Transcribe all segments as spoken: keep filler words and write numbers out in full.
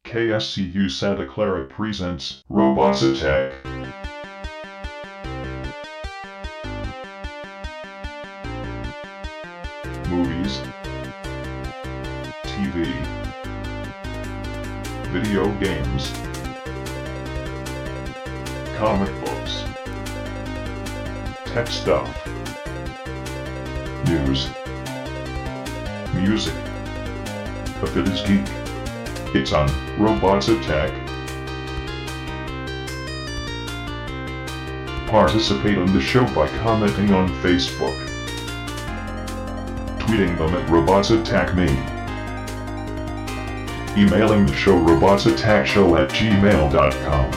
K S C U Santa Clara presents Robots Attack. Movies, T V, video games, comic books, tech stuff, news, music. If it is geek, it's on Robots Attack. Participate on the show by commenting on Facebook, tweeting them at Robots Attack Me, emailing the show robotsattackshow at gmail dot com.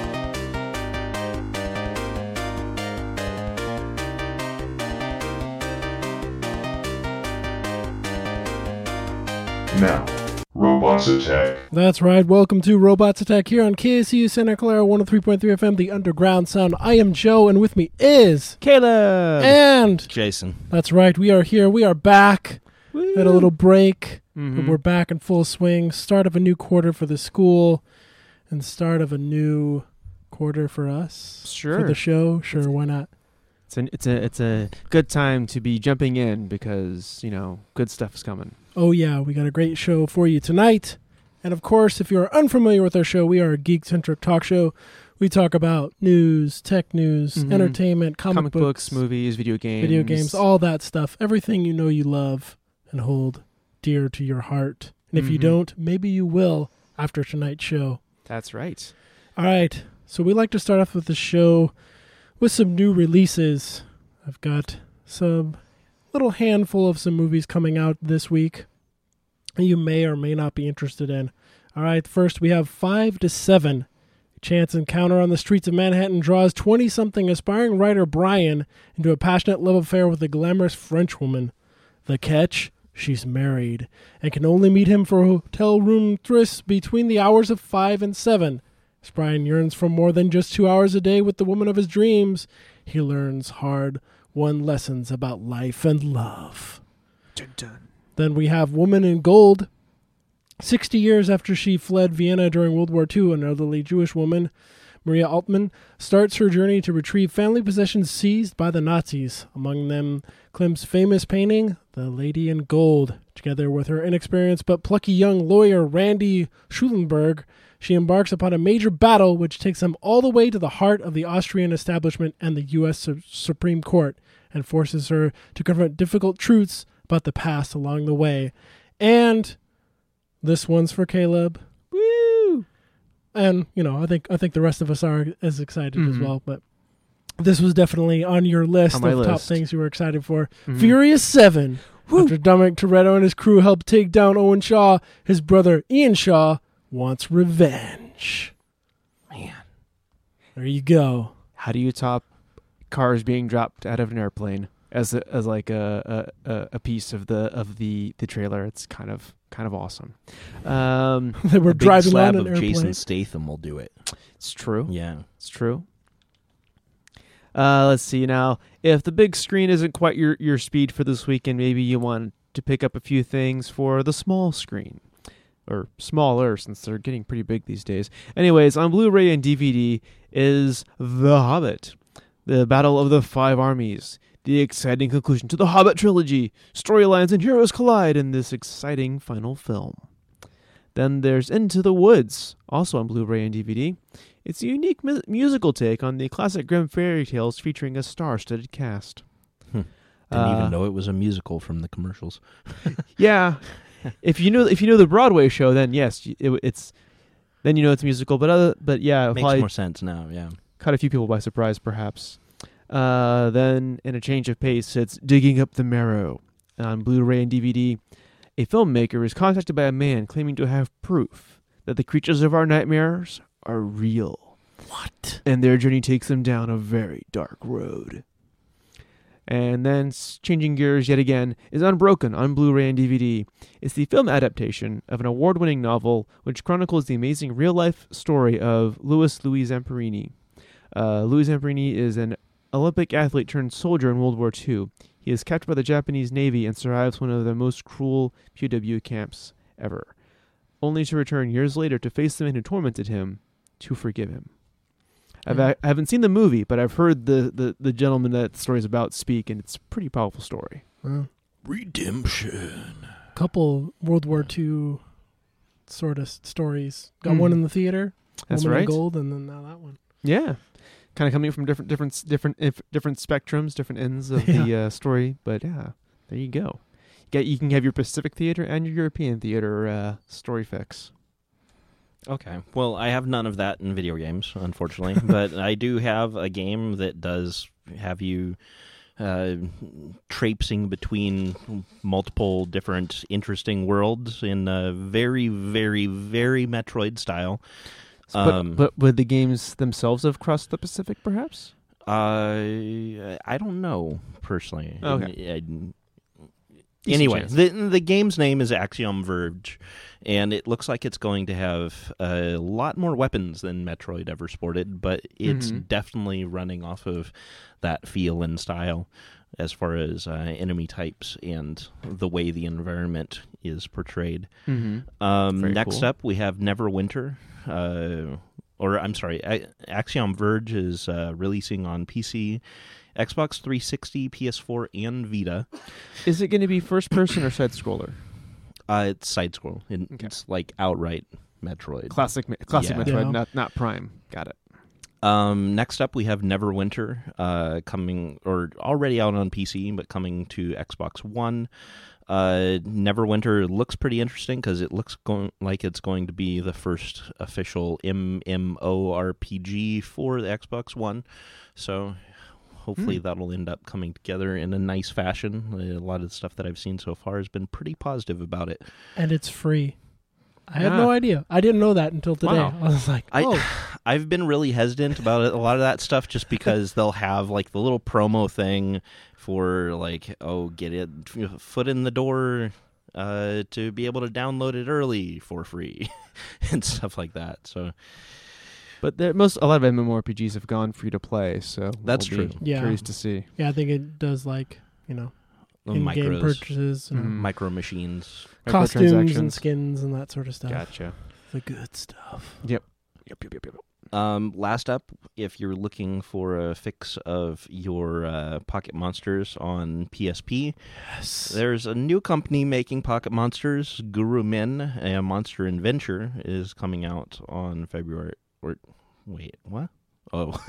Now, Robots Attack. That's right. Welcome to Robots Attack here on K S C U Santa Clara one oh three point three F M, the Underground Sound. I am Joe, and with me is Caleb and Jason. That's right. We are here. We are back. Woo. Had a little break, Mm-hmm. but we're back in full swing. Start of a new quarter for the school, and start of a new quarter for us. Sure. For the show. Sure. Why not? It's an it's a it's a good time to be jumping in because, you know, good stuff is coming. Oh, yeah, we got a great show for you tonight. And, of course, if you're unfamiliar with our show, we are a geek-centric talk show. We talk about news, tech news, Mm-hmm. entertainment, comic, Comic books, books, movies, video games. video games, all that stuff. Everything you know you love and hold dear to your heart. And if you Mhm. don't, maybe you will after tonight's show. That's right. All right, so we like to start off with the show with some new releases. I've got some little handful of some movies coming out this week you may or may not be interested in. All right, first we have five to seven. A chance encounter on the streets of Manhattan draws twenty-something aspiring writer Brian into a passionate love affair with a glamorous Frenchwoman. The catch? She's married, and can only meet him for hotel room trysts between the hours of five and seven. As Brian yearns for more than just two hours a day with the woman of his dreams, he learns hard-won lessons about life and love. Dun, dun. Then we have Woman in Gold. Sixty years after she fled Vienna during World War Two, an elderly Jewish woman, Maria Altman, starts her journey to retrieve family possessions seized by the Nazis. Among them, Klimt's famous painting, The Lady in Gold. Together with her inexperienced but plucky young lawyer, Randy Schulenberg, she embarks upon a major battle which takes them all the way to the heart of the Austrian establishment and the U S Su- Supreme Court, and forces her to confront difficult truths about the past along the way. And this one's for Caleb. Woo! And, you know, I think I think the rest of us are as excited as Mhm. well. But this was definitely on your list On my of top list. things you were excited for. Mhm. Furious seven. Woo! After Dominic Toretto and his crew help take down Owen Shaw, his brother Ian Shaw wants revenge. Man, There you go. how do you top cars being dropped out of an airplane as a, as like a, a a piece of the of the the trailer? It's kind of kind of awesome. Um, They were A big driving slab on an of airplane. Jason Statham will do it. it's true. Yeah. It's true. Uh, let's see now. If the big screen isn't quite your, your speed for this weekend, maybe you want to pick up a few things for the small screen. Or smaller, since they're getting pretty big these days. Anyways, on Blu-ray and D V D is The Hobbit, the Battle of the Five Armies, the exciting conclusion to the Hobbit trilogy. Storylines and heroes collide in this exciting final film. Then there's Into the Woods, also on Blu-ray and D V D. It's a unique mu- musical take on the classic Grimm fairy tales featuring a star-studded cast. Didn't Uh, even know it was a musical from the commercials. Yeah, if you know if you know the Broadway show, then yes, y- it, it's then you know it's a musical. But other, but yeah, Makes probably more sense now, yeah. caught a few people by surprise, perhaps. Uh, then, in a change of pace, it's Digging Up the Marrow on Blu-ray and D V D. A filmmaker is contacted by a man claiming to have proof that the creatures of our nightmares are real. What? And their journey takes them down a very dark road. And then, s- changing gears yet again, is Unbroken on Blu-ray and D V D. It's the film adaptation of an award-winning novel which chronicles the amazing real-life story of Louis Louis Zamperini. Uh, Louis Zamperini is an Olympic athlete turned soldier in World War Two. He is captured by the Japanese Navy and survives one of the most cruel P O W camps ever. only to return years later to face the man who tormented him, to forgive him. I've, Yeah. I haven't seen the movie, but I've heard the, the, the gentleman that the story's about speak, and it's a pretty powerful story. Well, Redemption. couple World War Two sort of stories. Got Mm. one in the theater. That's Woman in right. Gold, and then now that one. Yeah, kind of coming from different, different, different, if, different spectrums, different ends of the uh, story. But yeah, there you go. You get you can have your Pacific theater and your European theater uh, story fix. Okay. Well, I have none of that in video games, unfortunately, but I do have a game that does have you uh, traipsing between multiple different interesting worlds in a very, very, very Metroid style. Um, but, but would the games themselves have crossed the Pacific, perhaps? Uh, I don't know personally. Okay. I- I- Decent anyway, chance. the the game's name is Axiom Verge, and it looks like it's going to have a lot more weapons than Metroid ever sported, but it's Mhm. definitely running off of that feel and style as far as uh, enemy types and the way the environment is portrayed. Mm-hmm. Um, Very next cool. up, we have Neverwinter. Uh, or, I'm sorry, I, Axiom Verge is uh, releasing on P C, Xbox three sixty, P S four, and Vita. Is it going to be first person or side scroller? Uh, it's side-scroll. It- Okay. It's like outright Metroid. Classic, Me- classic Yeah. Metroid, Yeah. not not Prime. Got it. Um, next up, we have Neverwinter, uh, coming, or already out on P C, but coming to Xbox One. Uh, Neverwinter looks pretty interesting because it looks going like it's going to be the first official MMORPG for the Xbox One. So hopefully Hmm. that'll end up coming together in a nice fashion. A lot of the stuff that I've seen so far has been pretty positive about it. And it's free. I had Ah. no idea. I didn't know that until today. Wow. I was like, I, oh, I've been really hesitant about it, a lot of that stuff just because they'll have like the little promo thing for like, oh, get it foot in the door uh, to be able to download it early for free and stuff like that. So But there, most a lot of MMORPGs have gone free to play, so That's we'll be true. Yeah. Curious to see. yeah, I think it does like, you know, the in-game micros, purchases, and Mhm. micro machines. costumes and Microtransactions. skins and that sort of stuff. Gotcha. The good stuff. Yep. Yep. Yep. Yep. Yep. Um, last up, if you're looking for a fix of your uh, Pocket Monsters on P S P, Yes. there's a new company making Pocket Monsters. Guru Min, a monster adventure, is coming out on February. Or wait, what? Oh,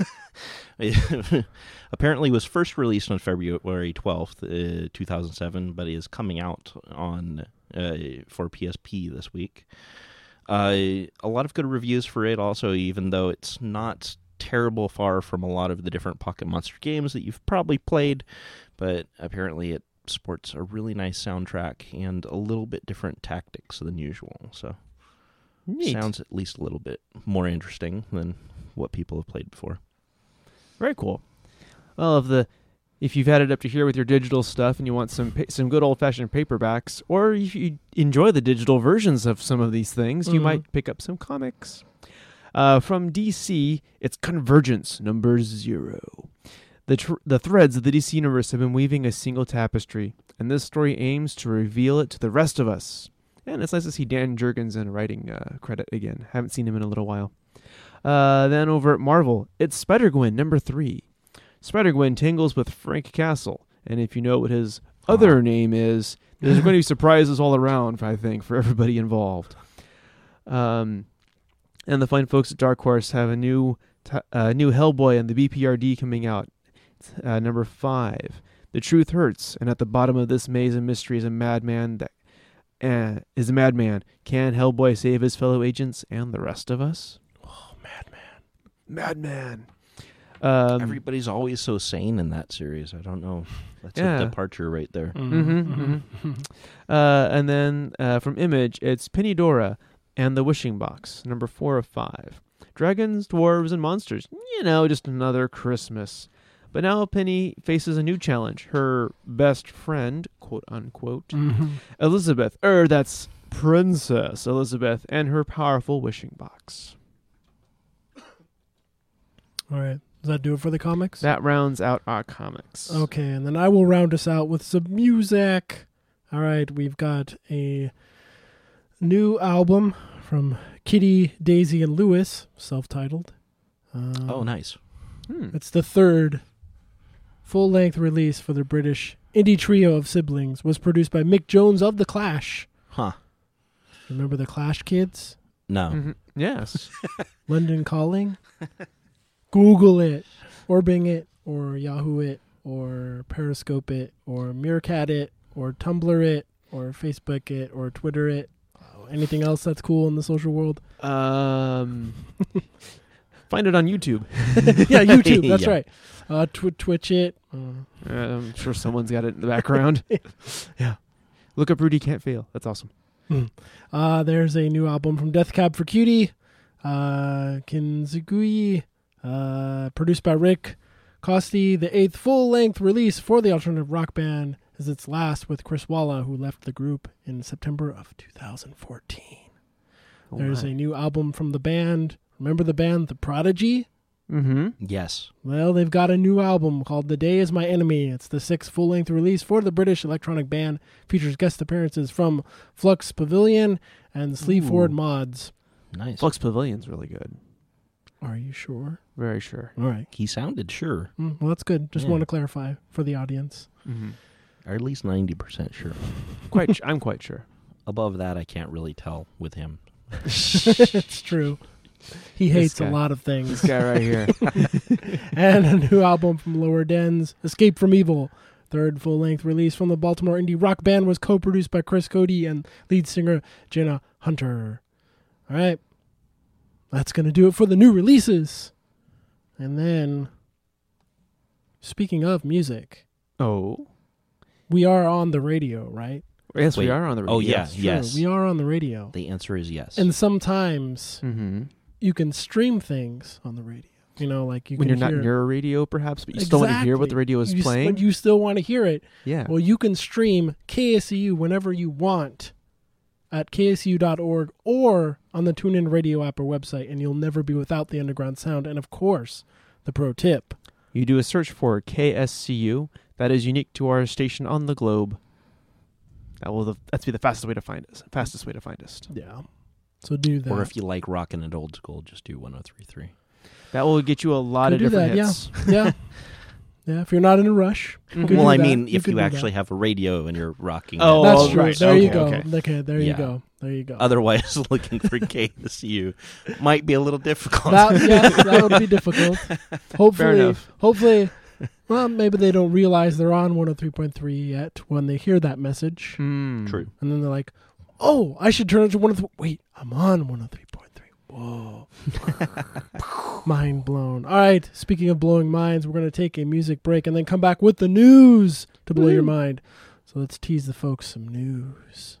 apparently it was first released on February twelfth, uh, two thousand seven, but is coming out on uh, for P S P this week. Uh, a lot of good reviews for it also, even though it's not terrible far from a lot of the different Pocket Monster games that you've probably played, but apparently it sports a really nice soundtrack and a little bit different tactics than usual. So Neat. sounds at least a little bit more interesting than what people have played before. Very cool. Well, if the if you've had it up to here with your digital stuff and you want some pa- some good old fashioned paperbacks, or if you enjoy the digital versions of some of these things, you Mhm. might pick up some comics. Uh, from D C, it's Convergence number zero. The tr- the threads of the D C universe have been weaving a single tapestry, and this story aims to reveal it to the rest of us. And it's nice to see Dan Jurgens in a writing uh, credit again. Haven't seen him in a little while. Uh, then over at Marvel, it's Spider-Gwen number three. Spider-Gwen tangles with Frank Castle, and if you know what his other name is, there's going to be surprises all around, I think, for everybody involved. Um, and the fine folks at Dark Horse have a new t- uh, new Hellboy and the B P R D coming out. Uh, number five. The truth hurts, and at the bottom of this maze of mystery is a madman that uh, is a madman. Can Hellboy save his fellow agents and the rest of us? Oh, madman. Madman. Um, Everybody's always so sane in that series. I don't know. That's Yeah. a departure right there. Mhm, Uh, and then uh, from Image, it's Penny Dora and the Wishing Box, number four of five. Dragons, dwarves, and monsters. You know, just another Christmas. But now Penny faces a new challenge. Her best friend, quote unquote, Mhm. Elizabeth, er, that's Princess Elizabeth, and her powerful wishing box. All right. Does that do it for the comics? That rounds out our comics. Okay, and then I will round us out with some music. All right, we've got a new album from Kitty, Daisy, and Lewis, self-titled. Um, Oh, nice. Hmm. It's the third full-length release for the British indie trio of siblings. Was produced by Mick Jones of The Clash. Huh. Remember The Clash kids? No. Mhm. Yes. London Calling? Google it, or Bing it, or Yahoo it, or Periscope it, or Meerkat it, or Tumblr it, or Facebook it, or Twitter it. Uh, Anything else that's cool in the social world? Um, find it on YouTube. Yeah, YouTube. That's Yeah. right. Uh, tw- Twitch it. Uh, Uh, I'm sure someone's got it in the background. Yeah. Look up Rudy Can't Fail. That's awesome. uh, there's a new album from Death Cab for Cutie. Uh, Kinzugui. Uh, produced by Rick Costi. The eighth full-length release for the alternative rock band is its last with Chris Walla, who left the group in September of two thousand fourteen. Oh, There's my. a new album from the band. Remember the band The Prodigy? Mm-hmm. Yes. Well, they've got a new album called The Day Is My Enemy. It's the sixth full-length release for the British electronic band. Features guest appearances from Flux Pavilion and Sleaford Ooh. Mods. Nice. Flux Pavilion's really good. Are you sure? Very sure. All right. He sounded sure. Mm, well, that's good. Just Yeah. want to clarify for the audience. Mm-hmm. Or at least ninety percent sure. Quite. I'm quite sure. Above that, I can't really tell with him. It's true. He This hates guy. a lot of things. This guy right here. And a new album from Lower Dens, Escape from Evil. Third full-length release from the Baltimore indie rock band was co-produced by Chris Cody and lead singer Jenna Hunter. All right. That's going to do it for the new releases. And then, speaking of music, Oh. we are on the radio, right? Yes, Wait. we are on the radio. Oh, yeah. That's true. yes. We are on the radio. The answer is yes. And sometimes Mm-hmm. you can stream things on the radio. You know, like you When can you're not hear, near a radio, perhaps, but you still want to hear what the radio is you s- playing. But you still want to hear it. yeah. Well, you can stream K S C U whenever you want at K S U dot org or on the TuneIn Radio app or website, and you'll never be without the underground sound. And of course, the pro tip. You do a search for K S C U. That is unique to our station on the globe. That will the, that's be the fastest way to find us. Fastest way to find us. Yeah. So do that. or if you like rocking it old school, just do one oh three point three. That will get you a lot Could of do different that, hits. yeah. Yeah, if you're not in a rush. you could Well, do I that. mean, You if could you do actually that. have a radio and you're rocking Oh, it. That's Oh, true. right. There you Okay, go. okay. Okay, there you Yeah. go. There you go. Otherwise, looking for K S U might be a little difficult. That, yes, that would be difficult. Hopefully, enough. hopefully, well, maybe they don't realize they're on one oh three point three yet when they hear that message. Hmm. True. And then they're like, oh, I should turn it to one oh three. Wait, I'm on one oh three point three. Whoa. Mind blown. All right, speaking of blowing minds, we're going to take a music break and then come back with the news to blow your Woohoo. mind. So let's tease the folks some news.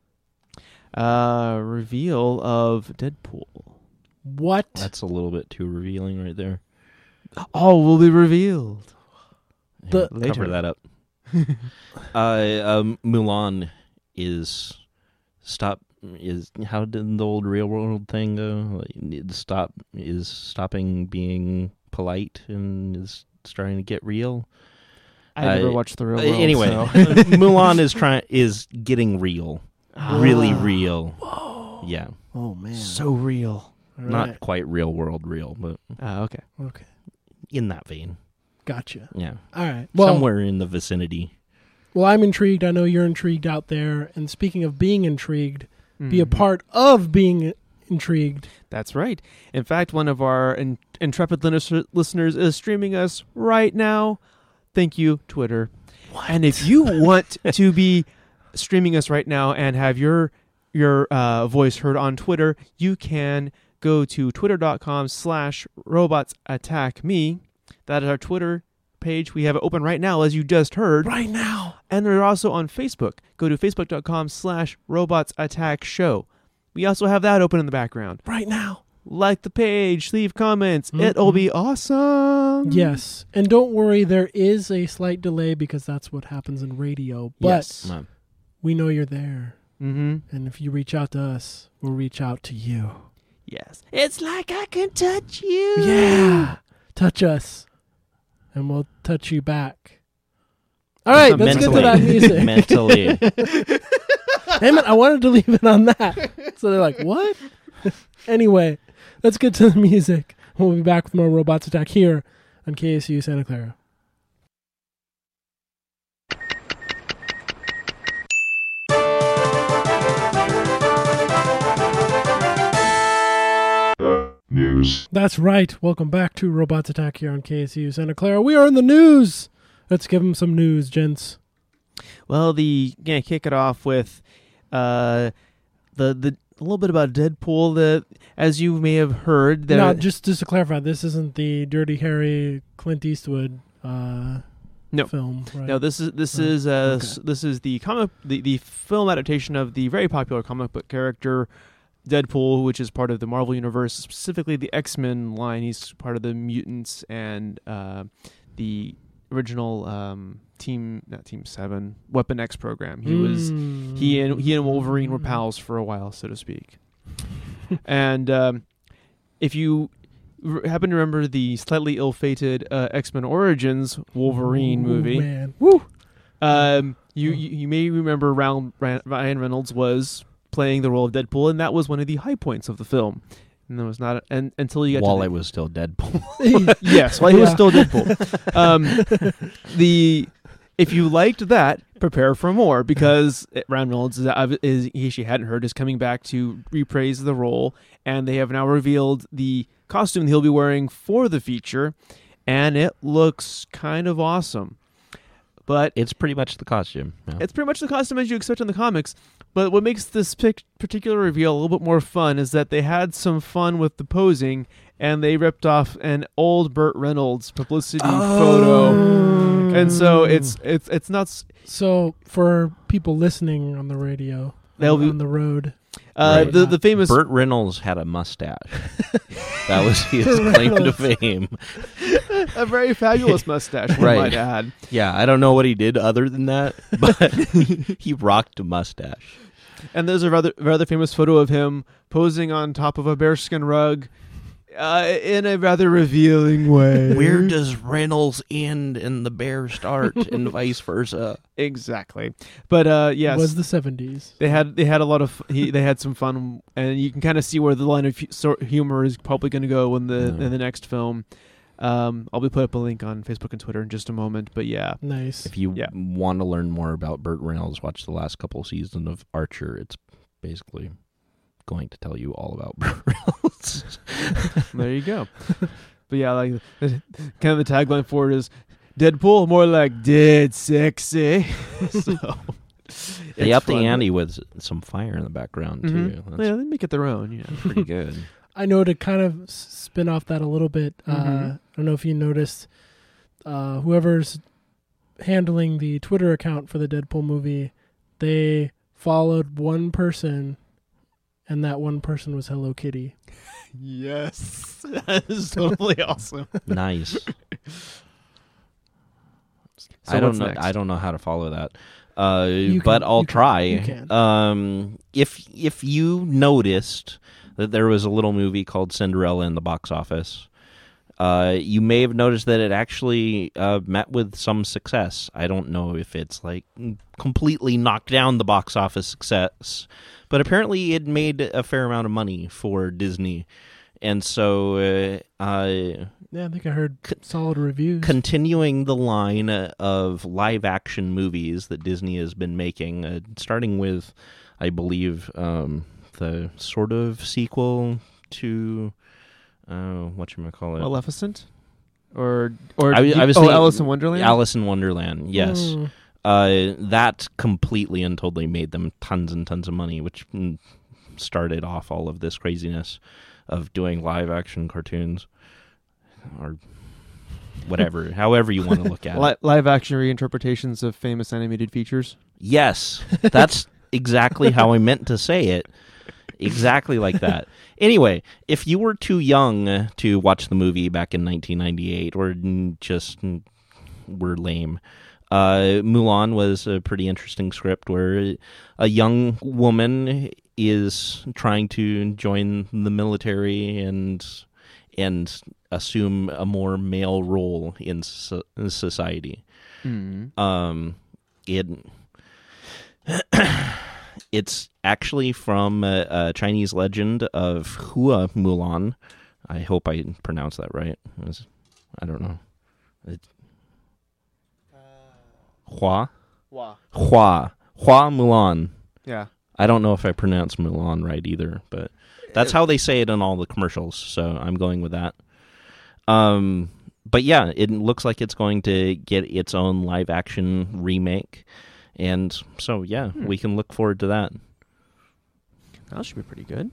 Uh, reveal of Deadpool. What? That's a little bit too revealing right there. All will be revealed. The- Yeah, Later. cover that up. uh, um, Mulan is stop is how did the old real world thing go? Like, stop is stopping being polite and is starting to get real. I never Uh, watched the real Uh, world. anyway, so. Mulan is trying is getting real, really Ah. real. Yeah, Oh, man. so real. All not right. quite real world real, but Ah, okay. Okay. in that vein. Gotcha. Yeah, All right. Well, somewhere in the vicinity. well, I'm intrigued. I know you're intrigued out there. And speaking of being intrigued, be a Mhm. part of being intrigued. That's right. In fact, one of our in- intrepid listener- listeners is streaming us right now. Thank you, Twitter. And if you want to be streaming us right now and have your your uh, voice heard on Twitter, you can go to twitter.com slash robots attack me. That is our Twitter page. We have it open right now, as you just heard. Right now. And they're also on Facebook. Go to facebook.com slash robots attack show. We also have that open in the background. Right now. Like the page, leave comments. Mhm. It'll be awesome. Yes. And don't worry, there is a slight delay because that's what happens in radio. But Yes. Um, we know you're there. Mm-hmm. And if you reach out to us, we'll reach out to you. Yes. It's like I can touch you. Yeah. Touch us. And we'll touch you back. All right, let's get to that music. Mentally. Damn it, I wanted to leave it on that. So they're like, what? Anyway, let's get to the music. We'll be back with more Robots Attack here on K S U Santa Clara. News. That's right. Welcome back to Robots Attack here on K S U Santa Clara. We are in the news. Let's give them some news, gents. Well, the yeah, kick it off with uh, the the a little bit about Deadpool. That, as you may have heard, there, Now, just just to clarify, this isn't the Dirty Harry Clint Eastwood uh, No. film, right? no, this is this Right. is uh, Okay. s- this is the comic the, the film adaptation of the very popular comic book character Deadpool, which is part of the Marvel Universe, specifically the X-Men line. He's part of the mutants and uh, the original um, Team, not Team Seven, Weapon X program. He was Mm. he and he and Wolverine were pals for a while, so to speak. And um, if you r- happen to remember the slightly ill-fated uh, X-Men Origins Wolverine Ooh, movie, man. Woo! um, you, you you may remember Ryan Ryan Reynolds was playing the role of Deadpool, and that was one of the high points of the film. And there was not, and until you got While to I the, was still Deadpool. yes, while he was Yeah. still Deadpool. um, the if you liked that, prepare for more, because Ryan Reynolds is, is he she hadn't heard is coming back to repraise the role, and they have now revealed the costume he'll be wearing for the feature, and it looks kind of awesome. But It's pretty much the costume. Yeah. it's pretty much the costume as you expect in the comics. But what makes this pic- particular reveal a little bit more fun is that they had some fun with the posing, and they ripped off an old Burt Reynolds publicity photo. And so it's it's it's not. s- So, for people listening on the radio, They'll be- on the road, Uh, Right. the the famous Burt Reynolds had a mustache. That was his Burt claim to Reynolds. fame. a very fabulous mustache, we Right. might add. Yeah, I don't know what he did other than that, but he rocked a mustache. And there's a rather rather famous photo of him posing on top of a bearskin rug, uh, in a rather revealing way. Where does Reynolds end and the bear start, and vice versa? Exactly. But uh, yes, was the seventies. They had they had a lot of he, they had some fun, and you can kind of see where the line of hu- sort humor is probably going to go in the Yeah. in the next film. Um, I'll be put up a link on Facebook and Twitter in just a moment. But yeah, Nice. If you Yeah. want to learn more about Burt Reynolds, watch the last couple seasons of Archer. It's basically going to tell you all about Burt Reynolds. there you go. But yeah, like kind of the tagline for it is Deadpool, more like dead sexy. so They it's upped the fun. ante with some fire in the background too. Mhm. That's Yeah, they make it their own. Yeah. pretty good. I know to kind of s- spin off that a little bit. Uh, Mhm. I don't know if you noticed, uh, whoever's handling the Twitter account for the Deadpool movie, they followed one person, and that one person was Hello Kitty. Yes, that is totally awesome. Nice. So I don't what's know. next? I don't know how to follow that. Uh, You but can- I'll you can- try. you can. Um, if if you noticed that there was a little movie called Cinderella in the box office, uh, you may have noticed that it actually uh, met with some success. I don't know if it's like completely knocked down the box office success, but apparently it made a fair amount of money for Disney, and so uh, uh, Yeah, I think I heard C- solid reviews. continuing the line uh, of live action movies that Disney has been making, uh, starting with, I believe, um, the sort of sequel to uh, what you call it, Maleficent, or or I was- I was oh thinking- Alice in Wonderland. Alice in Wonderland. Yes, Mm. uh, that completely and totally made them tons and tons of money, which mm, started off all of this craziness of doing live action cartoons or whatever, however you want to look at it. Li- live action reinterpretations of famous animated features. Yes, that's exactly how I meant to say it. Exactly like that. Anyway, if you were too young to watch the movie back in nineteen ninety-eight or just were lame, uh, Mulan was a pretty interesting script where a young woman is trying to join the military and and assume a more male role in so- society. Mm. Um, it it's actually from a, a Chinese legend of Hua Mulan. I hope I pronounced that right. It was- I don't know. It, Hua Wow. Hua Hua Mulan. Yeah. I don't know if I pronounced Mulan right either, but that's how they say it in all the commercials, so I'm going with that. Um, but yeah, it looks like it's going to get its own live-action remake, and so yeah, Hmm. we can look forward to that. That should be pretty good.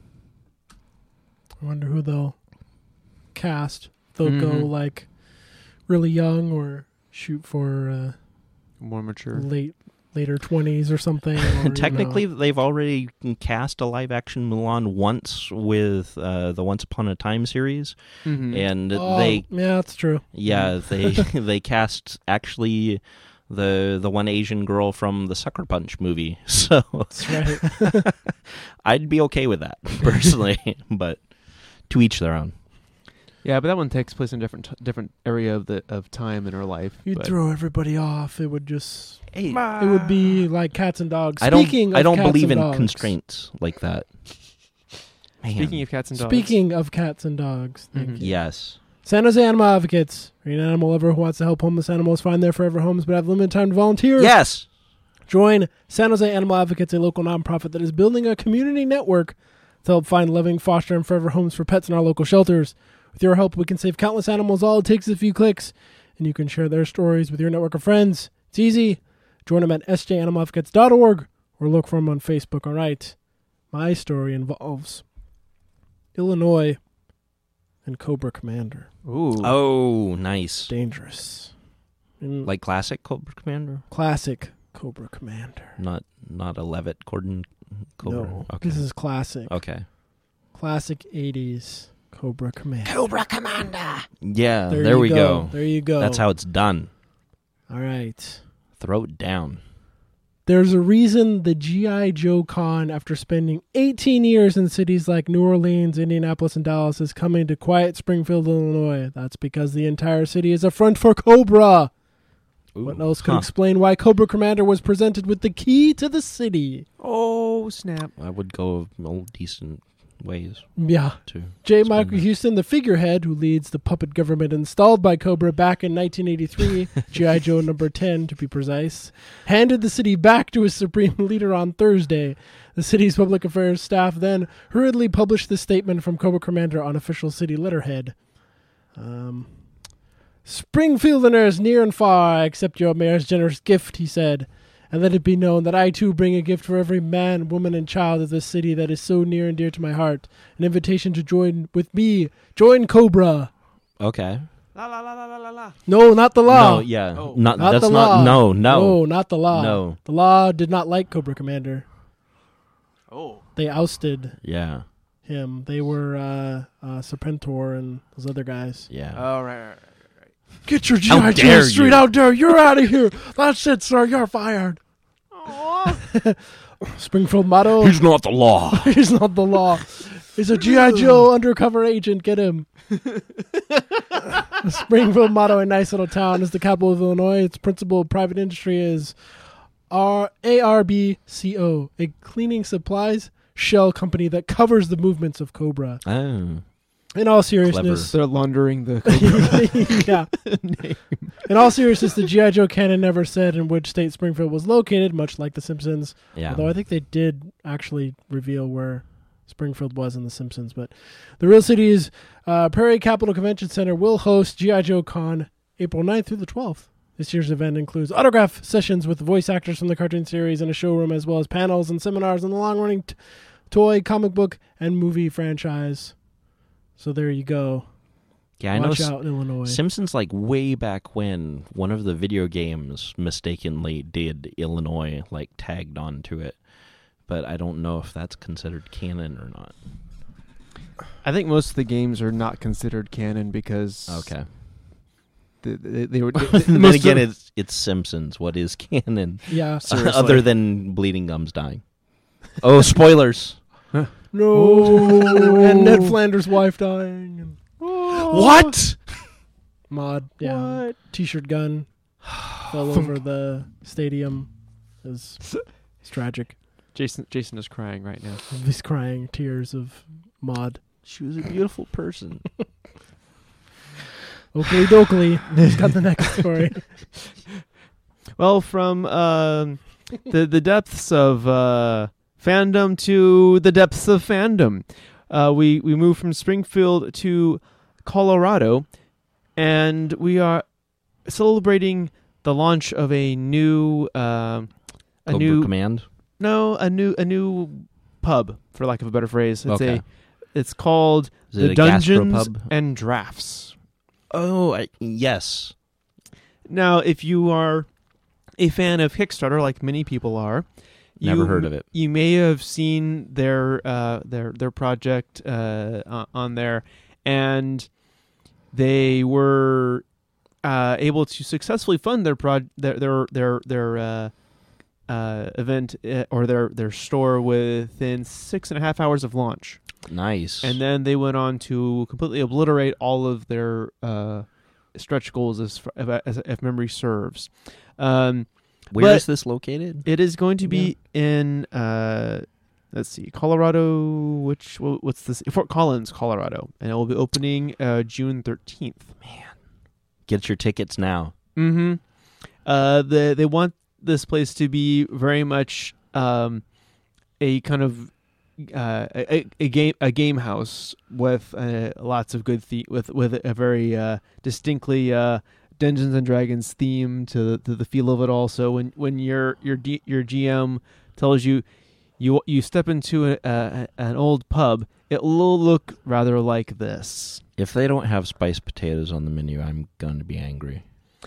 I wonder who they'll cast. They'll go Mhm. like really young or shoot for uh, More mature. late later twenties or something. Or, you Technically, know. they've already cast a live-action Mulan once with uh, the Once Upon a Time series, Mm-hmm. and Oh, they yeah, that's true. yeah they they cast actually the the one Asian girl from the Sucker Punch movie. So That's right. I'd be okay with that personally, but to each their own. Yeah, but that one takes place in a different t- different area of the of time in her life. You'd but- throw everybody off. It would just. Hey, It would be like cats and dogs. I don't Speaking I of don't cats believe and in dogs, constraints like that. Man. Speaking of cats and dogs. Speaking of cats and dogs, thank Mhm. you. yes. San Jose Animal Advocates. Are you an animal lover who wants to help homeless animals find their forever homes but have limited time to volunteer? Yes. Join San Jose Animal Advocates, a local nonprofit that is building a community network to help find loving, foster, and forever homes for pets in our local shelters. With your help, we can save countless animals. All it takes is a few clicks, and you can share their stories with your network of friends. It's easy. Join them at s j animal advocates dot org or look for them on Facebook. All right. My story involves Illinois and Cobra Commander. Ooh. Oh, nice. Dangerous. In Like classic Cobra Commander, classic Cobra Commander. not not a Levitt Corden Cobra. No, Okay. this is classic. Okay. Classic eighties Cobra Commander. Yeah. There, There, you we go. There you go. That's how it's done. All right. Throw it down. There's a reason the G I. Joe Con, after spending eighteen years in cities like New Orleans, Indianapolis, and Dallas, is coming to quiet Springfield, Illinois. That's because the entire city is a front for Cobra. Ooh. What else could Huh. explain why Cobra Commander was presented with the key to the city? Oh, snap. I would go old decent ways Yeah. to. J. explain Michael that. Houston, the figurehead who leads the puppet government installed by Cobra back in nineteen eighty-three, G I. Joe number ten to be precise, handed the city back to its supreme leader on Thursday. The city's public affairs staff then hurriedly published the statement from Cobra Commander on official city letterhead. Um, Springfielders near and far, I accept your mayor's generous gift, he said, and let it be known that I too bring a gift for every man, woman, and child of this city that is so near and dear to my heart. An invitation to join with me. Join Cobra. Okay. La la la la la la la. No, not the law. No, yeah. Oh. Not, Not that's the not law. no, no. No, not the law. No. The law did not like Cobra Commander. Oh. They ousted Yeah. him. They were uh, uh, Serpentor and those other guys. Yeah. Oh, right, right, right. Get your G How I. dare Joe straight you. out there. You're out of here. That's it, sir. You're fired. Springfield motto. He's not the law. He's not the law. He's a G I. Joe undercover agent. Get him. The Springfield motto, a nice little town, is the capital of Illinois. Its principal private industry is R- A R B C O, a cleaning supplies shell company that covers the movements of Cobra. Oh. In all seriousness, They're laundering the yeah. In all seriousness, the G I. Joe canon never said in which state Springfield was located, much like The Simpsons. Yeah. Although I think they did actually reveal where Springfield was in The Simpsons. But the real city's uh, Prairie Capital Convention Center will host G I. Joe Con April ninth through the twelfth. This year's event includes autograph sessions with voice actors from the cartoon series and a showroom, as well as panels and seminars on the long-running t- toy, comic book, and movie franchise. So there you go. Yeah, I know. Watch S- out in Illinois. Simpsons, like way back when, one of the video games mistakenly did Illinois, like tagged onto it, but I don't know if that's considered canon or not. I think most of the games are not considered canon because Okay. they, they, they were. then Most again, of- it's it's Simpsons. What is canon? yeah. Seriously. Other than Bleeding Gums dying. Oh, spoilers! No. And Ned Flanders' wife dying. And What? Mod. Yeah. What? T-shirt gun. fell over the stadium. It was, it's tragic. Jason Jason is crying right now. He's crying tears of Maud. She was a beautiful person. Oakley dokley. He's got the next story. Well, from um, the the depths of uh, fandom to the depths of fandom, uh, we we move from Springfield to Colorado, and we are celebrating the launch of a new uh, a Cobra new Command. no a new a new pub, for lack of a better phrase. It's Okay. a it's called Is it the a Dungeons gastropub? and Drafts. Oh, I, yes. Now, if you are a fan of Kickstarter, like many people are, Never you, heard of it. You may have seen their uh, their their project uh, on- on there, and they were uh, able to successfully fund their prod their their their, their uh, uh, event uh, or their their store within six and a half hours of launch. Nice. And then they went on to completely obliterate all of their uh, stretch goals, as, as, as if memory serves. Um, Where is but- this located? it is going to be in, uh, let's see, Colorado. Which wha- what's this? Fort Collins, Colorado, and it will be opening uh, June thirteenth. Get your tickets now. Mm-hmm. Uh, the they want this place to be very much um, a kind of uh, a, a game a game house with uh, lots of good the- with with a very uh, distinctly uh, Dungeons and Dragons theme to the, to the feel of it all. So when when your your D, your G M tells you you you step into a, a, an old pub, it will look rather like this. If they don't have spiced potatoes on the menu, I'm going to be angry.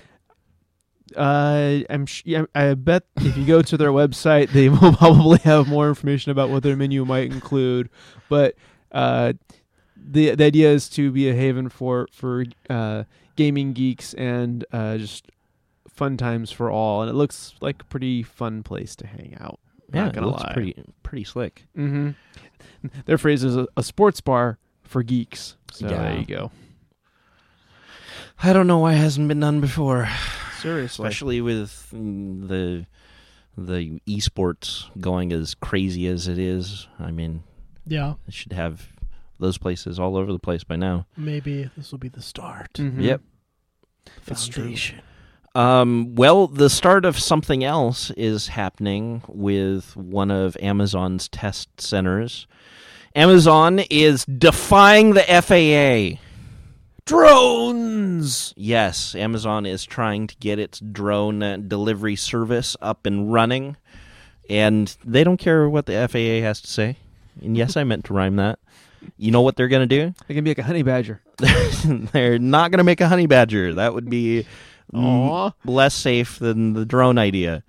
Uh, I'm sh- yeah, I bet if you go to their website, they will probably have more information about what their menu might include. But uh, the the idea is to be a haven for for uh, gaming geeks and uh, just fun times for all. And it looks like a pretty fun place to hang out. Yeah, Not gonna it looks lie. pretty pretty slick. Mm-hmm. Their phrase is a, a sports bar for geeks. So Yeah. there you go. I don't know why it hasn't been done before, Seriously. especially with mm, the the esports going as crazy as it is. I mean, Yeah, it should have those places all over the place by now. maybe this will be the start. Mhm. Yep. That's true. Foundation. Um, well, the start of something else is happening with one of Amazon's test centers. Amazon is defying the F A A. Drones. Yes, Amazon is trying to get its drone uh, delivery service up and running, and they don't care what the F A A has to say. And yes, I meant to rhyme that. You know what they're going to do? It can be like a honey badger. They're not going to make a honey badger. That would be Aw. mm, less safe than the drone idea.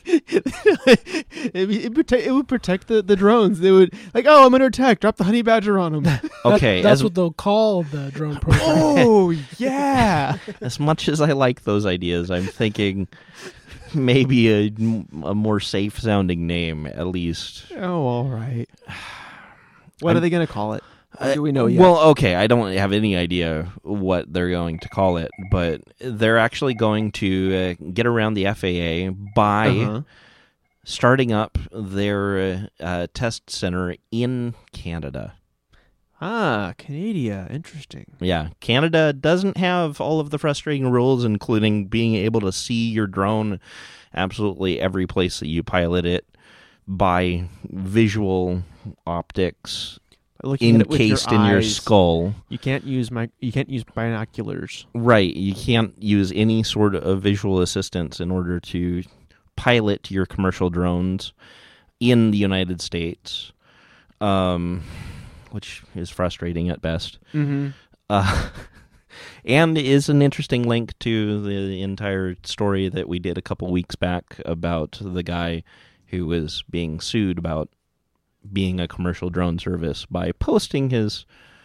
it, it, protect, it would protect the, the drones. They would like, oh, I'm under attack. Drop the honey badger on them. Okay, That- that's as, what they'll call the drone program. oh yeah. as much as I like those ideas, I'm thinking maybe a, a more safe sounding name at least. Oh, all right. What I'm- are they gonna call it? Or Uh, do we know yet? Well, okay, I don't have any idea what they're going to call it, but they're actually going to uh, get around the F A A by Uh-huh. starting up their uh, uh, test center in Canada. Ah, Canada. Interesting. Yeah, Canada doesn't have all of the frustrating rules, including being able to see your drone absolutely every place that you pilot it by visual optics Looking at it with your encased in your eyes. skull. You can't use my. You can't use binoculars. Right, you can't use any sort of visual assistance in order to pilot your commercial drones in the United States, um, which is frustrating at best. Mm-hmm. Uh, and is an interesting link to the entire story that we did a couple weeks back about the guy who was being sued about being a commercial drone service by posting his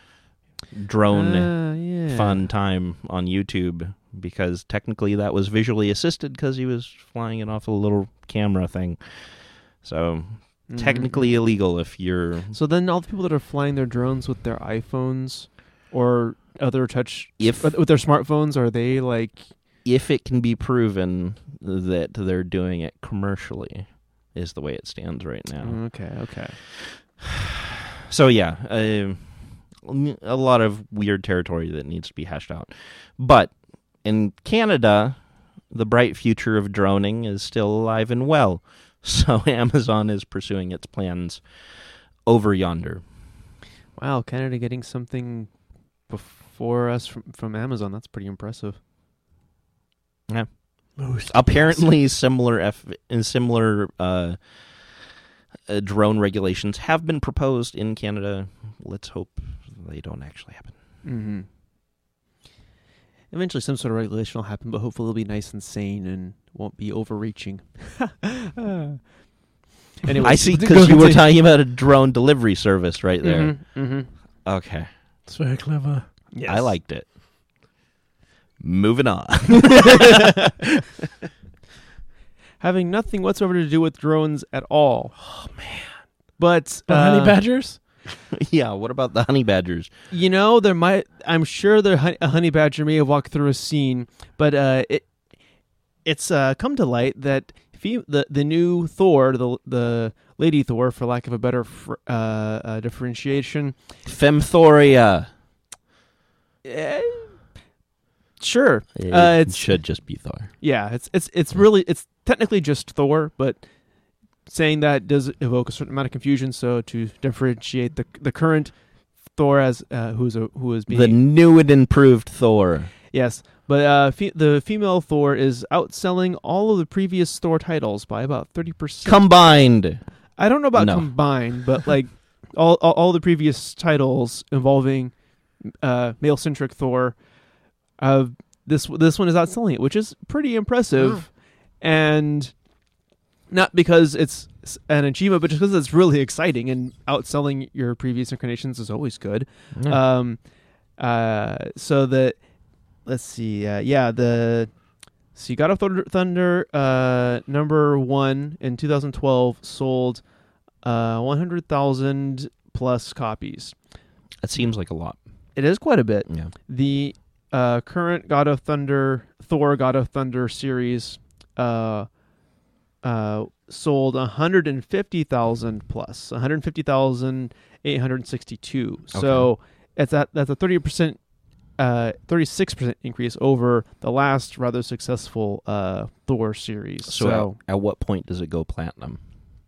drone Ah, yeah. fun time on YouTube, because technically that was visually assisted because he was flying it off a little camera thing. So Mhm. technically illegal if you're So then, all the people that are flying their drones with their iPhones or other touch if with with their smartphones, are they like if it can be proven that they're doing it commercially, is the way it stands right now. Okay, okay. So yeah, uh, a lot of weird territory that needs to be hashed out. But in Canada, the bright future of droning is still alive and well. So Amazon is pursuing its plans over yonder. Wow, Canada getting something before us from, from Amazon. That's pretty impressive. Yeah. Most Apparently, similar F- similar uh, uh, drone regulations have been proposed in Canada. Let's hope they don't actually happen. Mm-hmm. Eventually, some sort of regulation will happen, but hopefully it'll be nice and sane and won't be overreaching. Anyway, I see, because you were talking about a drone delivery service right there. Mm-hmm, mm-hmm. Okay. It's very clever. Yes. I liked it. Moving on. Having nothing whatsoever to do with drones at all. Oh, man. But But uh, honey badgers? Yeah, what about the honey badgers? You know, there might. I'm sure there hon- a honey badger may have walked through a scene, but uh, it it's uh, come to light that fe- the the new Thor, the the Lady Thor, for lack of a better fr- uh, uh, differentiation, Femthoria. eh, sure, It uh, it's should just be Thor. yeah, it's it's it's really it's technically just Thor, but saying that does evoke a certain amount of confusion. So to differentiate the the current Thor as uh, who's a, who is being The new and improved Thor. yes, but uh, fe- the female Thor is outselling all of the previous Thor titles by about thirty percent. Combined. I don't know about No. combined, but like all, all all the previous titles involving uh, male centric Thor, uh, this this one is outselling it, which is pretty impressive, Wow. and not because it's an achievement, but just because it's really exciting, and outselling your previous incarnations is always good. Yeah. Um, uh, so that let's see, uh, yeah, the so God of Thunder, Thunder uh, number one in two thousand twelve sold uh, one hundred thousand plus copies. That seems like a lot. It is quite a bit. Yeah. The uh, current God of Thunder, Thor God of Thunder series, uh, uh, sold one hundred fifty thousand plus, one hundred fifty thousand eight hundred sixty-two. So it's at, that's a thirty percent, uh, thirty-six percent increase over the last rather successful uh, Thor series. So, So, at, at what point does it go platinum?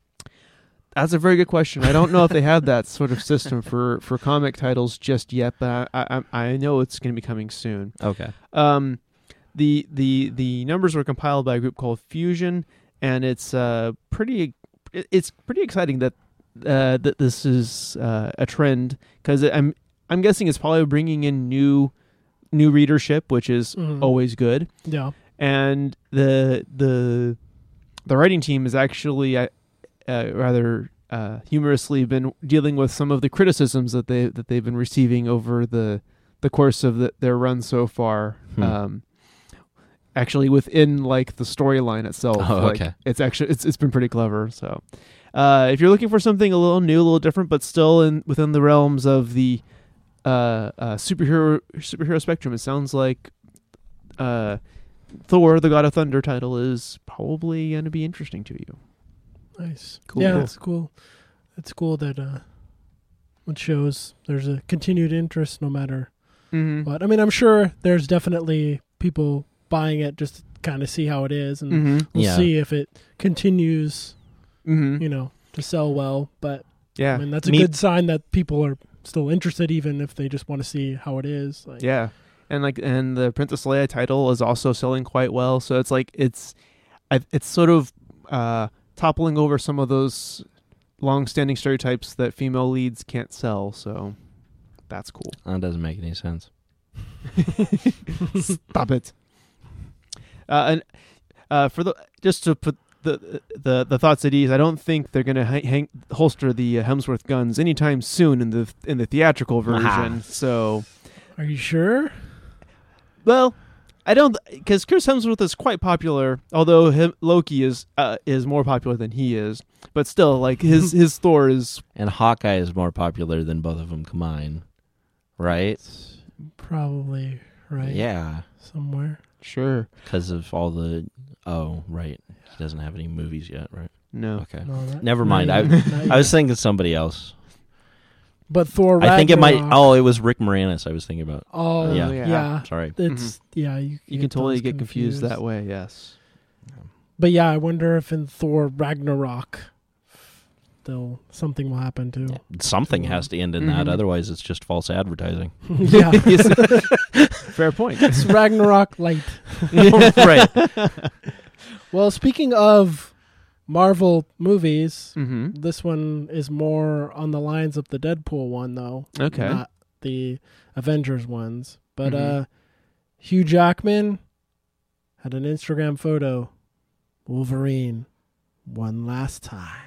that's a very good question. I don't know if they have that sort of system for, for comic titles just yet, but I I, I know it's going to be coming soon. Okay. Um, the the the numbers were compiled by a group called Fusion, and it's uh pretty it- it's pretty exciting that uh that this is uh, a trend, because I'm I'm guessing it's probably bringing in new new readership, which is Mhm. always good, Yeah. and the the the writing team has actually uh, uh, rather uh, humorously been dealing with some of the criticisms that they that they've been receiving over the the course of the, their run so far. Hmm. Um, actually, within like the storyline itself, Oh, like, okay. it's actually it's it's been pretty clever. So, uh, if you're looking for something a little new, a little different, but still in within the realms of the uh, uh, superhero superhero spectrum, it sounds like uh, Thor: The God of Thunder title is probably going to be interesting to you. Nice. Cool, Yeah, cool. it's cool. It's cool that uh, it shows there's a continued interest no matter Mm-hmm. what. I mean, I'm sure there's definitely people buying it just to kind of see how it is, and Mm-hmm. we'll Yeah. see if it continues, Mm-hmm. you know, to sell well. But Yeah. I mean, that's a Me- good sign that people are still interested, even if they just want to see how it is. Like, Yeah, and like, and the Princess Leia title is also selling quite well. So it's like it's, I, it's sort of uh, toppling over some of those long-standing stereotypes that female leads can't sell. So that's cool. That doesn't make any sense. Stop it. Uh, and uh, for the just to put the the the thoughts at ease, I don't think they're gonna hang, hang holster the uh, Hemsworth guns anytime soon in the in the theatrical version. Aha. So. Are you sure? Well, I don't, because Chris Hemsworth is quite popular. Although him, Loki is uh, is more popular than he is, but still, like his his Thor is And Hawkeye is more popular than both of them combined, right? Probably right. Yeah. Somewhere. Sure. because of all the. Oh, right. He doesn't have any movies yet, right? No. Okay. No, not- Never not mind. I yet, not I yet. was thinking somebody else. But Thor. I think it might. Ragnarok- Oh, it was Rick Moranis. I was thinking about. Oh, Yeah. yeah. Yeah. Sorry. It's yeah. You, You can totally those get confused that way, yes. But yeah, I wonder if in Thor Ragnarok, still something will happen too. Something has to end in that. Mhm. Otherwise, it's just false advertising. yeah, Fair point. it's Ragnarok light. Right. Well, speaking of Marvel movies, Mm-hmm. this one is more on the lines of the Deadpool one, though. Okay. Not the Avengers ones. But Mhm. uh, Hugh Jackman had an Instagram photo. Wolverine, one last time.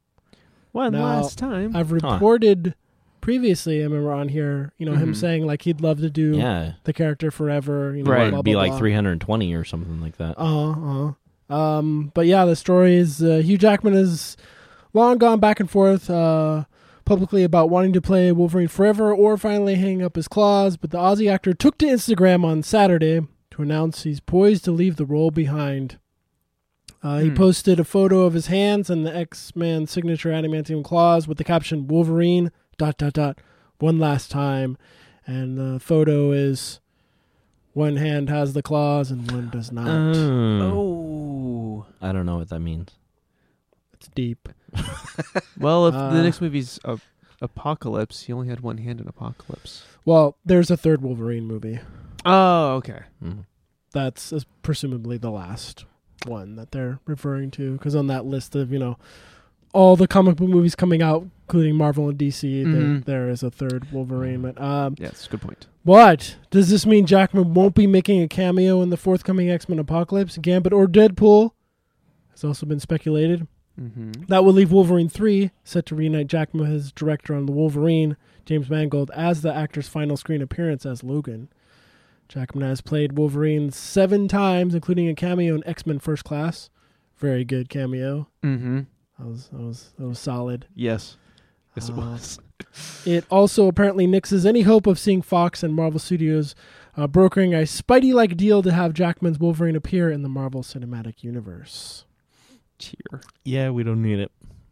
One Now, last time. I've reported previously, I remember on here, you know, him Mhm. saying like he'd love to do Yeah. the character forever. You know, Right. blah, It'd blah, be blah, like blah. three hundred twenty or something like that. Uh-huh, uh-huh. Um, but yeah, the story is uh, Hugh Jackman has long gone back and forth uh, publicly about wanting to play Wolverine forever or finally hang up his claws. But the Aussie actor took to Instagram on Saturday to announce he's poised to leave the role behind. Uh, he Hmm. posted a photo of his hands and the X-Men signature adamantium claws with the caption "Wolverine dot dot dot one last time," and the photo is one hand has the claws and one does not. Oh. Oh. I don't know what that means. It's deep. Well, if Uh, the next movie's uh, Apocalypse, he only had one hand in Apocalypse. Well, there's a third Wolverine movie. Oh, okay. Mhm. That's uh, presumably the last one that they're referring to, because on that list of, you know, all the comic book movies coming out, including Marvel and D C, there, Mhm. there is a third Wolverine. But um, Yes, good point. what does this mean? Jackman won't be making a cameo in the forthcoming X-Men Apocalypse, Gambit, or Deadpool? Has also been speculated. Mm-hmm. That will leave Wolverine three set to reunite Jackman with his director on The Wolverine, James Mangold, as the actor's final screen appearance as Logan. Jackman has played Wolverine seven times, including a cameo in X-Men First Class. Very good cameo. Mm-hmm. That was that was that was solid. Yes. Yes, it Uh, was. It also apparently nixes any hope of seeing Fox and Marvel Studios uh, brokering a Spidey-like deal to have Jackman's Wolverine appear in the Marvel Cinematic Universe. Cheer. Yeah, we don't need it.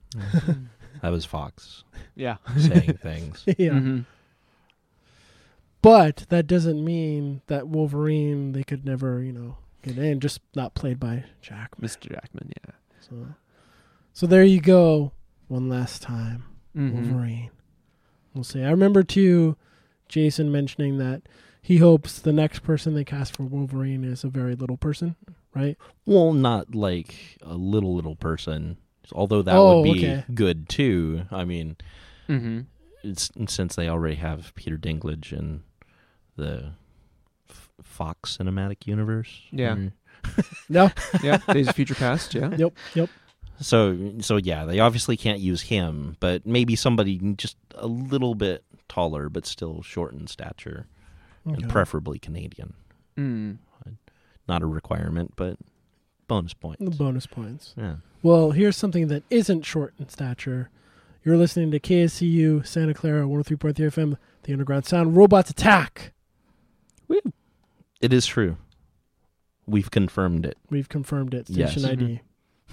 That was Fox Yeah. saying things. yeah. Mm-hmm. But that doesn't mean that Wolverine, they could never, you know, get in, just not played by Jackman. Mister Jackman, yeah. So, so there you go. One last time. Mm-hmm. Wolverine. We'll see. I remember, too, Jason mentioning that he hopes the next person they cast for Wolverine is a very little person, right? Well, not like a little, little person. Although that Oh, would be okay. good, too. I mean, Mm-hmm. it's, since they already have Peter Dinklage in the F- Fox Cinematic Universe. Yeah. Or- No. Yeah. Days of Future Past, yeah. Yep. Yep. So, so yeah, they obviously can't use him, but maybe somebody just a little bit taller, but still short in stature, Okay. and preferably Canadian. Mm. Not a requirement, but bonus points. The bonus points. Yeah. Well, here's something that isn't short in stature. You're listening to K S C U Santa Clara one oh three point three F M, The Underground Sound. Robots Attack. It is true. We've confirmed it. We've confirmed it. Yes. Station I D.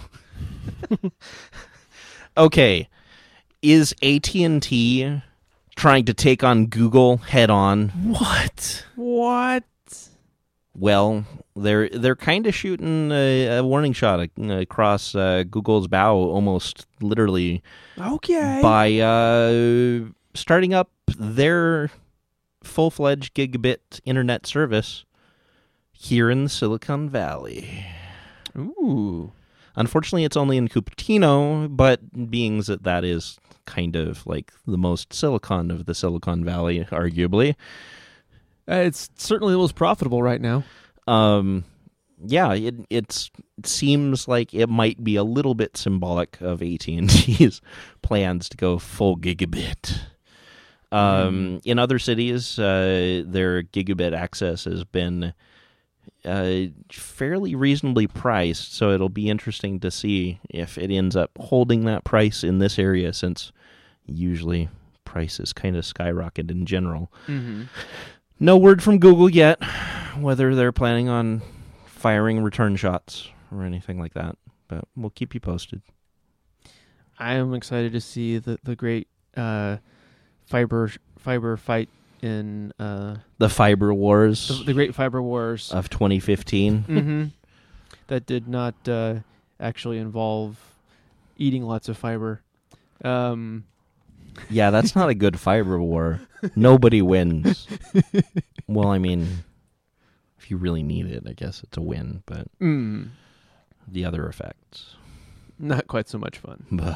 Okay. Is A T and T trying to take on Google head on? What? What? Well, they're they're kind of shooting a, a warning shot ac- across uh, Google's bow, almost literally, Okay. by uh, starting up their full-fledged gigabit internet service here in Silicon Valley. Ooh. Unfortunately, it's only in Cupertino, but being that that is kind of like the most Silicon of the Silicon Valley, arguably. Uh, it's certainly the most profitable right now. Um, yeah, it it's it seems like it might be a little bit symbolic of A T and T's plans to go full gigabit. Um, in other cities, uh, their gigabit access has been uh, fairly reasonably priced, so it'll be interesting to see if it ends up holding that price in this area, since usually prices kind of skyrocket in general. Mm-hmm. No word from Google yet, whether they're planning on firing return shots or anything like that. But we'll keep you posted. I am excited to see the the great uh, fiber fiber fight in uh, The Fiber Wars the, the Great Fiber Wars of twenty fifteen. mm-hmm. that did not uh, actually involve eating lots of fiber. Um, Yeah, that's not a good fiber war. Nobody wins. Well, I mean, if you really need it, I guess it's a win, but mm, the other effects. not quite so much fun. Bah.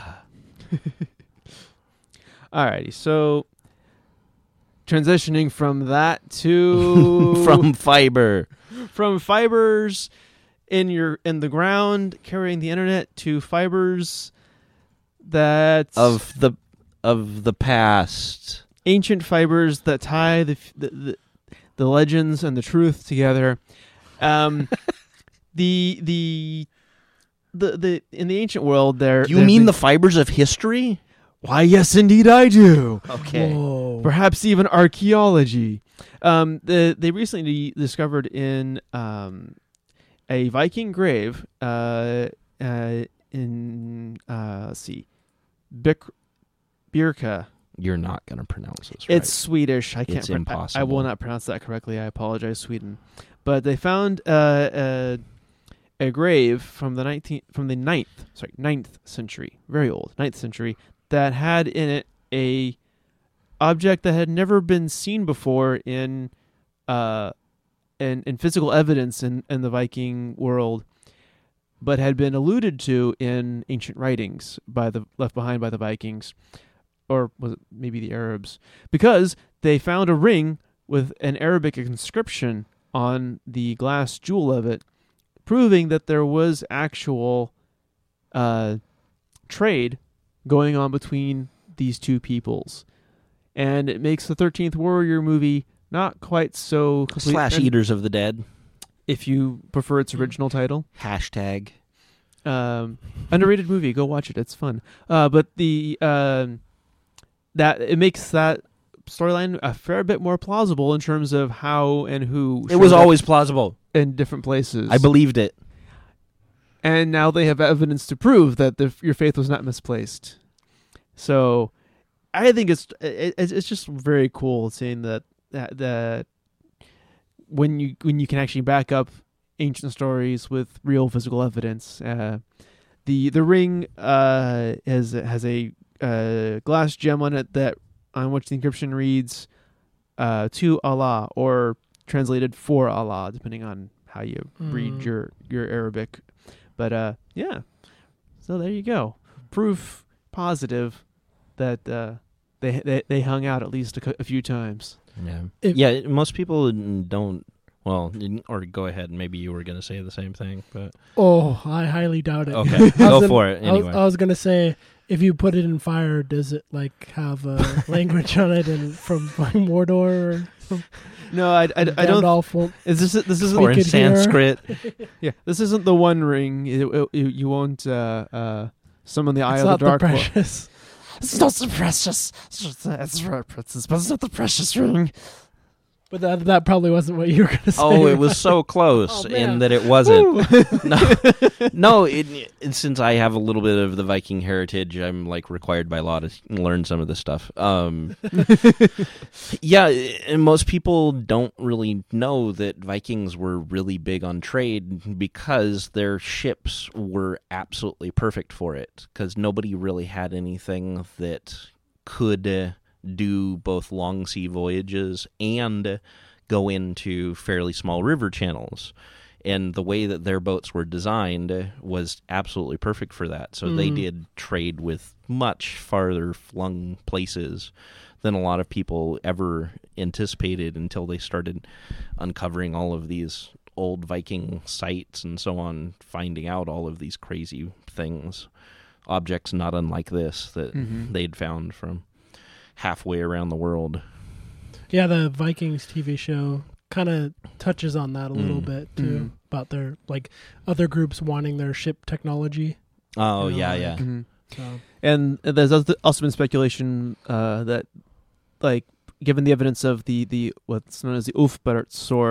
Alrighty, so transitioning from that to From fiber. from fibers in your in the ground carrying the internet to fibers that Of the of the past. ancient fibers that tie the f- the, the, the legends and the truth together. Um, the the the the in the ancient world there. You there mean been- the fibers of history? Why, yes, indeed, I do. Okay. Whoa. Perhaps even archaeology. Um, the, they recently discovered in um, a Viking grave uh, uh, in, uh, let's see, Bik- Birka. You're not going to pronounce this right. It's Swedish. I can't. It's pro- I- I, impossible. will not pronounce that correctly. I apologize, Sweden. But they found uh, a, a grave from the nineteenth, from the ninth, sorry, ninth century, very old, ninth century, that had in it a object that had never been seen before in uh in, in physical evidence in, in the Viking world, but had been alluded to in ancient writings by the left behind by the Vikings, or was it maybe the Arabs, because they found a ring with an Arabic inscription on the glass jewel of it, proving that there was actual uh trade going on between these two peoples. And it makes the thirteenth Warrior movie not quite so complete. Slash and Eaters of the Dead. if you prefer its original title. Hashtag. Um, underrated movie, go watch it. It's fun. Uh, but the um, that it makes that storyline a fair bit more plausible in terms of how and who It was showed up always plausible. in different places. I believed it. And now they have evidence to prove that the, your faith was not misplaced. So, I think it's it, it's just very cool seeing that that that when you when you can actually back up ancient stories with real physical evidence. Uh, the the ring uh, has has a uh, glass gem on it that on which the encryption reads uh, "to Allah" or translated "for Allah," depending on how you read Mm. your your Arabic. But uh, yeah, so there you go. Proof positive that uh, they, they they hung out at least a, cou- a few times. Yeah. If- yeah, most people don't. Well, or go ahead. Maybe you were going to say the same thing, but Oh, I highly doubt it. okay, I was go in- for it I was, anyway. I was gonna say, if you put it in fire, does it like have a language on it and from like Mordor? Or No, I, I, I don't. Gandalf won't- Is this this isn't or in could hear- Sanskrit. yeah this isn't the One Ring. It, it, you, you won't uh, uh, summon the Eye It's of not the the Dark One. precious. It's not the precious. It's, just, it's for a princess, but it's not the precious ring. But that that probably wasn't what you were gonna say. Oh, it was so close Oh, man. in that it wasn't. no, no it, it- since I have a little bit of the Viking heritage, I'm like required by law to learn some of this stuff. Um, yeah, and most people don't really know that Vikings were really big on trade because their ships were absolutely perfect for it, because nobody really had anything that could uh, do both long sea voyages and go into fairly small river channels. And the way that their boats were designed was absolutely perfect for that. So they Mm. did trade with much farther flung places than a lot of people ever anticipated until they started uncovering all of these old Viking sites and so on, finding out all of these crazy things, objects not unlike this that Mhm. they'd found from halfway around the world. Yeah, the Vikings T V show kind of touches on that a little Mm. bit too, Mm. about their like other groups wanting their ship technology. Oh, You know, yeah, like- yeah. Mhm. So And there's also been speculation uh, that, like, given the evidence of the, the what's known as the Ulfbert sword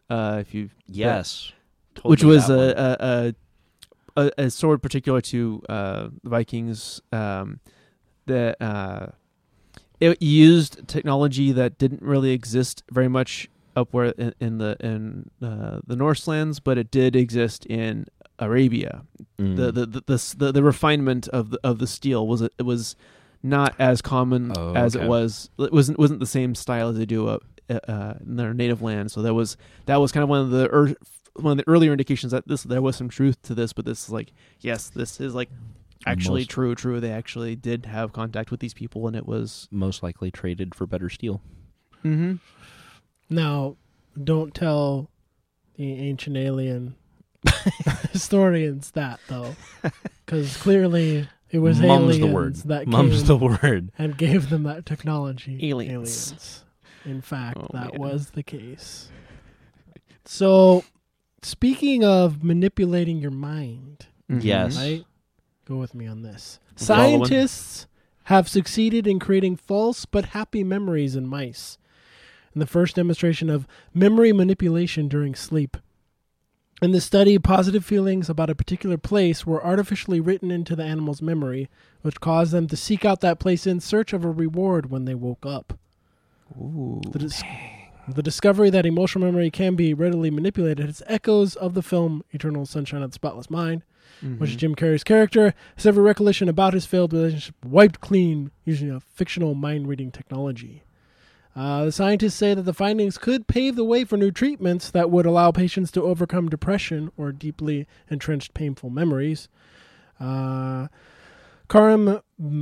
Uh, if you Yes. Told which me was that a, one. a, a a sword particular to uh, the Vikings um, that uh, it used technology that didn't really exist very much up where in, in the in uh, the Norselands, but it did exist in Arabia. Mm. The, the, the the the the refinement of the of the steel was it was not as common Oh, as okay. it was. It wasn't wasn't the same style as they do uh, uh, in their native land. So that was that was kind of one of the er, one of the earlier indications that this there was some truth to this. But this is like, yes, this is like actually Most- true. True, they actually did have contact with these people, and it was. Most likely traded for better steel. Mm-hmm. Now, don't tell the ancient alien historians that, though, because clearly it was Mum's aliens the word. that Mum's came the word. and gave them that technology. Aliens. Aliens. In fact, Oh, that man. was the case. So, speaking of manipulating your mind, Yes. right? Go with me on this. Following. Scientists have succeeded in creating false but happy memories in mice. In the first demonstration of memory manipulation during sleep. In the study, positive feelings about a particular place were artificially written into the animal's memory, which caused them to seek out that place in search of a reward when they woke up. Ooh. The, dis- the discovery that emotional memory can be readily manipulated has echoes of the film Eternal Sunshine of the Spotless Mind, Mhm. which Jim Carrey's character has every recollection about his failed relationship wiped clean using a fictional mind-reading technology. Uh, the scientists say that the findings could pave the way for new treatments that would allow patients to overcome depression or deeply entrenched painful memories. Uh, Karim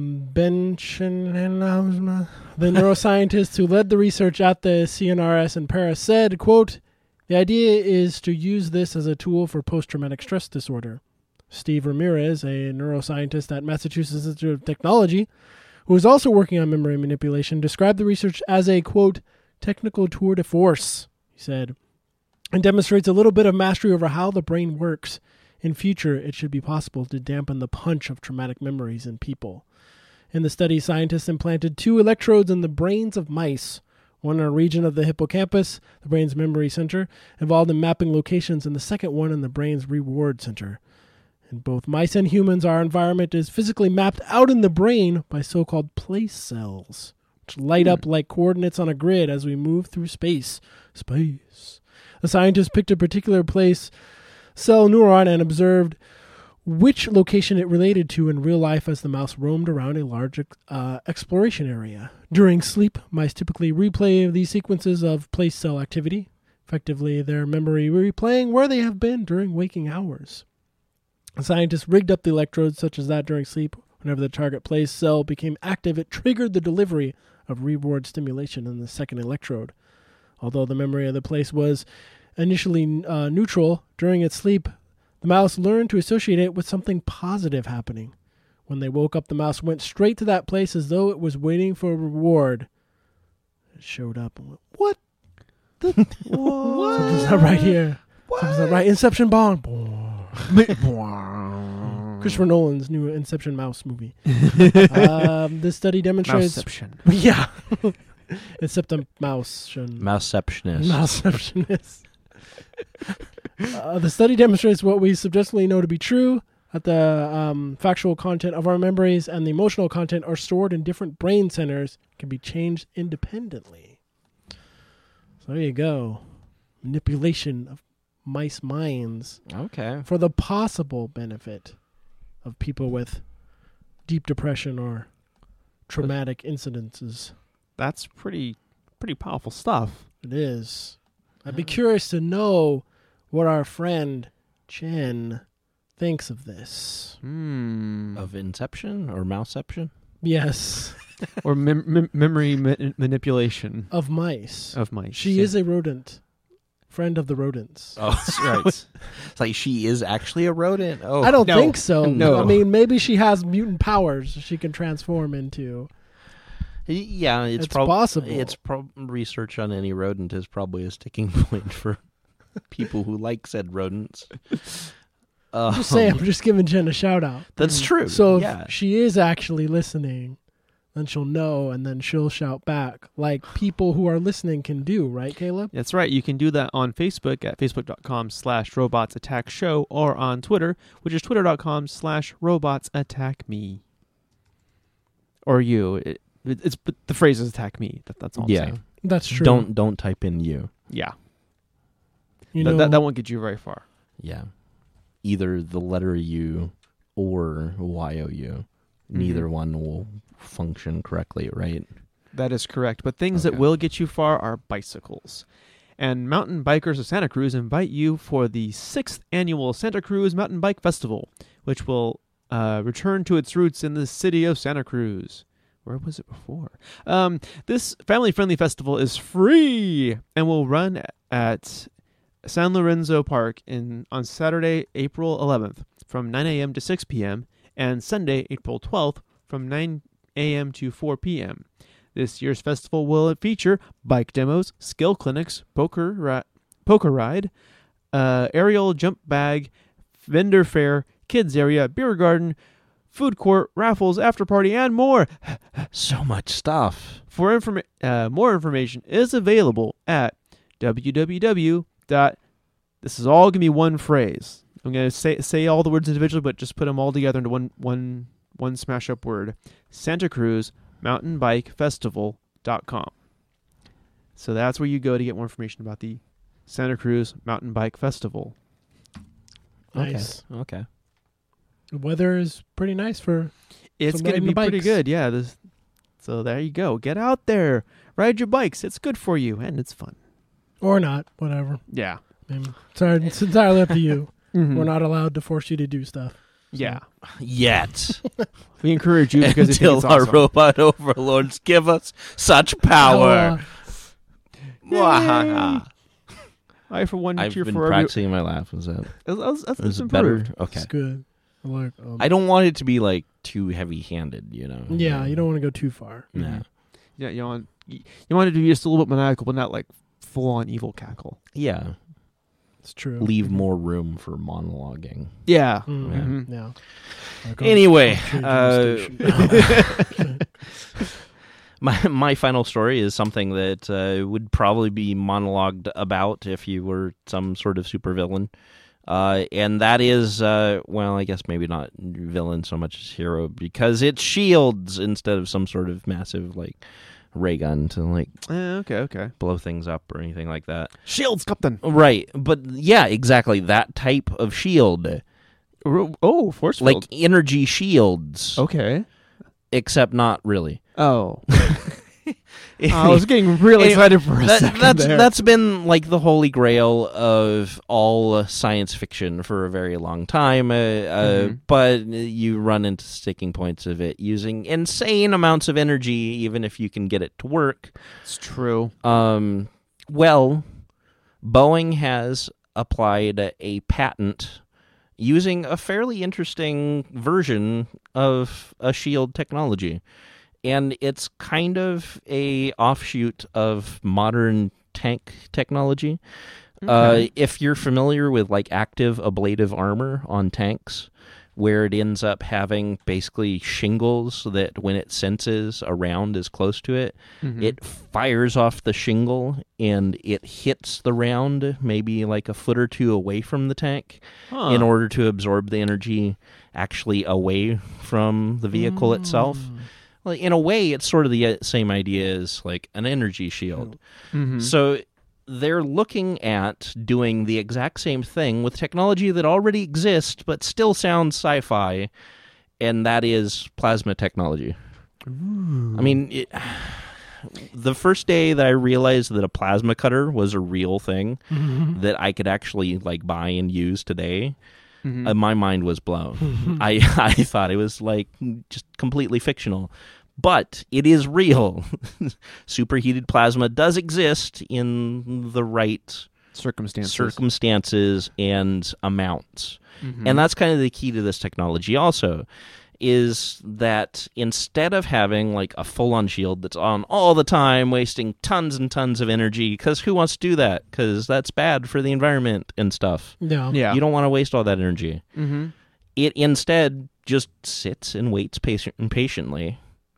Benchen, the neuroscientist who led the research at the C N R S in Paris, said, quote, "The idea is to use this as a tool for post-traumatic stress disorder." Steve Ramirez, a neuroscientist at Massachusetts Institute of Technology, who is also working on memory manipulation, described the research as a, quote, technical tour de force, he said, and demonstrates a little bit of mastery over how the brain works. In future, it should be possible to dampen the punch of traumatic memories in people. In the study, scientists implanted two electrodes in the brains of mice, one in a region of the hippocampus, the brain's memory center, involved in mapping locations, and the second one in the brain's reward center. In both mice and humans, our environment is physically mapped out in the brain by so-called place cells, which light up like coordinates on a grid as we move through space. Space. The scientists picked a particular place cell neuron and observed which location it related to in real life as the mouse roamed around a large uh, exploration area. During sleep, mice typically replay these sequences of place cell activity, effectively their memory replaying where they have been during waking hours. Scientists rigged up the electrodes such as that during sleep. Whenever the target place cell became active, it triggered the delivery of reward stimulation in the second electrode. Although the memory of the place was initially uh, neutral, during its sleep, the mouse learned to associate it with something positive happening. When they woke up, the mouse went straight to that place as though it was waiting for a reward. It showed up and went, what? The what? Something's not right here. Something's not right. Inception Bond. Christopher Nolan's new Inception mouse movie. um, this study demonstrates... Mouseception. Yeah. Inception mouse. Mouseceptionist. Mouseceptionist. uh, the study demonstrates what we subjectively know to be true, that the um, factual content of our memories and the emotional content are stored in different brain centers, can be changed independently. So there you go. Manipulation of mice minds Okay. for the possible benefit of people with deep depression or traumatic incidences. That's pretty pretty powerful stuff. It is. I'd be curious to know what our friend Jen thinks of this. Hmm. Of Inception or Mouseception? Yes, Or mem- mem- memory ma- manipulation of mice. of mice. She Yeah. is a rodent. Friend of the rodents. Oh, that's right. It's like she is actually a rodent. Oh, I don't no. think so. No. I mean, maybe she has mutant powers she can transform into. Yeah, it's, It's prob- possible. It's prob- research on any rodent is probably a sticking point for people who like said rodents. Um, Just saying, I'm just giving Jen a shout out. That's true. So yeah. if she is actually listening, then she'll know, and then she'll shout back, like people who are listening can do, right, Caleb? That's right. You can do that on Facebook at facebook.com slash robots attack show or on Twitter, which is twitter.com slash robots attack me. Or you. It, it, it's but the phrase is attack me. That, that's all I'm Yeah. saying. That's true. Don't don't type in you. Yeah. you That, know, that, that won't get you very far. Yeah. Either the letter U or Y O U. Neither Mhm. one will function correctly, right? That is correct. But things that Okay. will get you far are bicycles. And Mountain Bikers of Santa Cruz invite you for the sixth annual Santa Cruz Mountain Bike Festival, which will uh, return to its roots in the city of Santa Cruz. Where was it before? Um, this family-friendly festival is free and will run at San Lorenzo Park in on Saturday, April eleventh from nine a.m. to six p.m. and Sunday, April twelfth from nine a.m. to four p.m. This year's festival will feature bike demos, skill clinics, poker ri- poker ride, uh, aerial jump bag, vendor fair, kids area, beer garden, food court, raffles, after party, and more. So much stuff. For informa- uh, more information is available at www. Dot, this is all gonna be one phrase. I'm gonna say say all the words individually, but just put them all together into one one one smash up word. Santa Cruz Mountain Bike Festival dot com. So that's where you go to get more information about the Santa Cruz Mountain Bike Festival. nice. Okay. Okay. The weather is pretty nice for. It's Some going to riding be the pretty bikes. good, yeah. This, so there you go. Get out there, ride your bikes. It's good for you, and it's fun. Or not, whatever. Yeah. I mean, it's, hard- it's entirely up to you. Mhm. We're not allowed to force you to do stuff. Yeah. Yet. We encourage you because it Until it's our awesome. robot overlords give us such power. Uh, I, for one, I've cheer been for every- practicing my laugh. Was that That's, that's, that's was it improved. better? Okay. It's good. I like. Um, I don't want it to be like too heavy-handed, you know. yeah, you don't want to go too far. Nah. Yeah, you want you, you want it to be just a little bit maniacal, but not like full on evil cackle. Yeah. It's true. Leave more room for monologuing. Yeah. Mhm. Mhm. Yeah. Like, I'll- Anyway, I'll change uh, the station. My my final story is something that uh, would probably be monologued about if you were some sort of supervillain. Uh, and that is, uh, well, I guess maybe not villain so much as hero, because it's shields instead of some sort of massive, like, ray gun to, like, Eh, okay, okay. blow things up or anything like that. Shields, Captain. Right. But, yeah, exactly. That type of shield. Oh, force Like field. energy shields. Okay. Except not really. Oh. I was getting really Anyway, excited for a That, second that's there. that's been like the holy grail of all uh, science fiction for a very long time. Uh, uh, Mhm. But you run into sticking points of it using insane amounts of energy, even if you can get it to work. It's true. Um, well, Boeing has applied a patent using a fairly interesting version of a shield technology. And it's kind of a offshoot of modern tank technology. Okay. Uh, if you're familiar with like active ablative armor on tanks, where it ends up having basically shingles that when it senses a round is close to it, Mhm. it fires off the shingle and it hits the round maybe like a foot or two away from the tank Huh. in order to absorb the energy actually away from the vehicle itself. Well, in a way, it's sort of the uh, same idea as like an energy shield. Mhm. So they're looking at doing the exact same thing with technology that already exists but still sounds sci-fi, and that is plasma technology. I mean, it, the first day that I realized that a plasma cutter was a real thing Mhm. that I could actually like buy and use today, Mhm. uh, my mind was blown. I I thought it was like just completely fictional, but it is real. Superheated plasma does exist in the right circumstances. circumstances and amounts. Mhm. And that's kind of the key to this technology also, is that instead of having like a full-on shield that's on all the time, wasting tons and tons of energy, because who wants to do that? Because that's bad for the environment and stuff. Yeah. yeah. You don't want to waste all that energy. Mm-hmm. It instead just sits and waits patient- patiently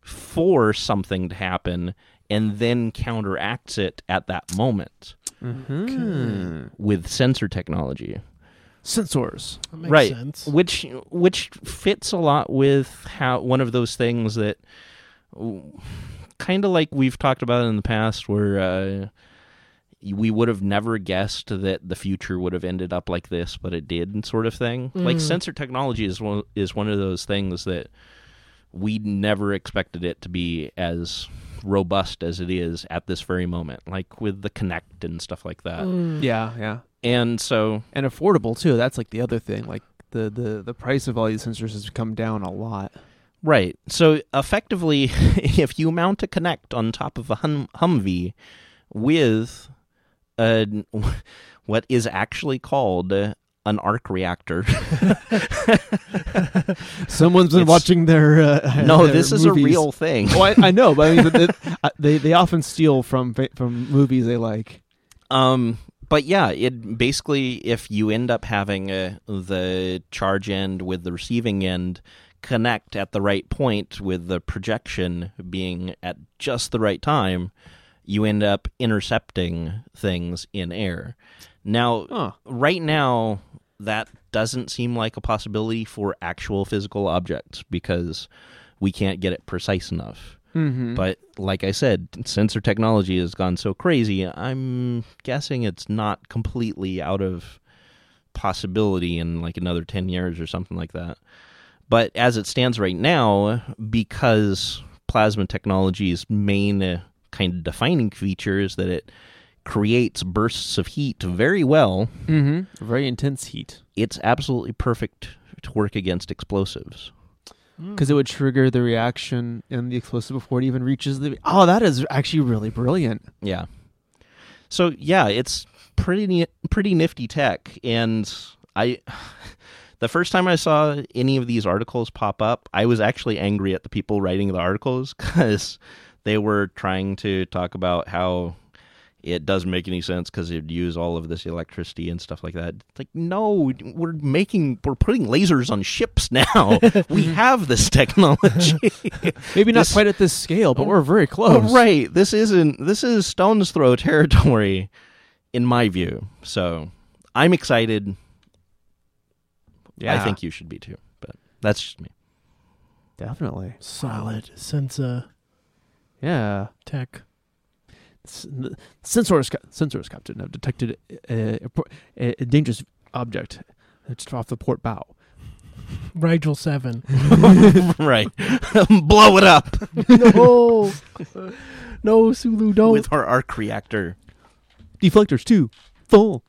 for something to happen and then counteracts it at that moment Mm-hmm. with sensor technology. Sensors. That makes Right. sense. Which which fits a lot with how one of those things that kind of like we've talked about in the past where uh, we would have never guessed that the future would have ended up like this, but it did, sort of thing. Mm. Like sensor technology is one, is one of those things that we never expected it to be as robust as it is at this very moment, like with the Kinect and stuff like that. Mm. Yeah, yeah. And so, And affordable too. That's like the other thing. Like the, the, the price of all these sensors has come down a lot. right. So effectively, if you mount a Kinect on top of a hum- Humvee with a, what is actually called an arc reactor. Someone's been It's- watching their uh, No, their this is movies. a real thing. Well, I, I know, but I mean, but it, uh, they they often steal from fa- from movies they like. Um, but yeah, it basically, if you end up having uh, the charge end with the receiving end connect at the right point with the projection being at just the right time, you end up intercepting things in air. Now, Huh. right now, that doesn't seem like a possibility for actual physical objects because we can't get it precise enough. Mm-hmm. But like I said, sensor technology has gone so crazy, I'm guessing it's not completely out of possibility in like another ten years or something like that. But as it stands right now, because plasma technology's main uh, kind of defining feature is that it creates bursts of heat very well, Mm-hmm. Very intense heat. it's absolutely perfect to work against explosives. Because it would trigger the reaction in the explosive before it even reaches the... Oh, that is actually really brilliant. Yeah. So yeah, it's pretty ni- pretty nifty tech, and I the first time I saw any of these articles pop up, I was actually angry at the people writing the articles because they were trying to talk about how it doesn't make any sense because it'd use all of this electricity and stuff like that. It's like, no, we're making, we're putting lasers on ships now. We have this technology. Maybe not This- quite at this scale, but we're very Oh, close. right. This isn't, this is stone's throw territory in my view. So I'm excited. Yeah, I think you should be too, but that's just me. definitely. Solid sensor Yeah. tech. S- the Sensors, sensors, Captain, have detected a, a, a dangerous object just off the port bow. Rigel seven. Right. Blow it up No. No, Sulu, don't. with our arc reactor. Deflectors two, full.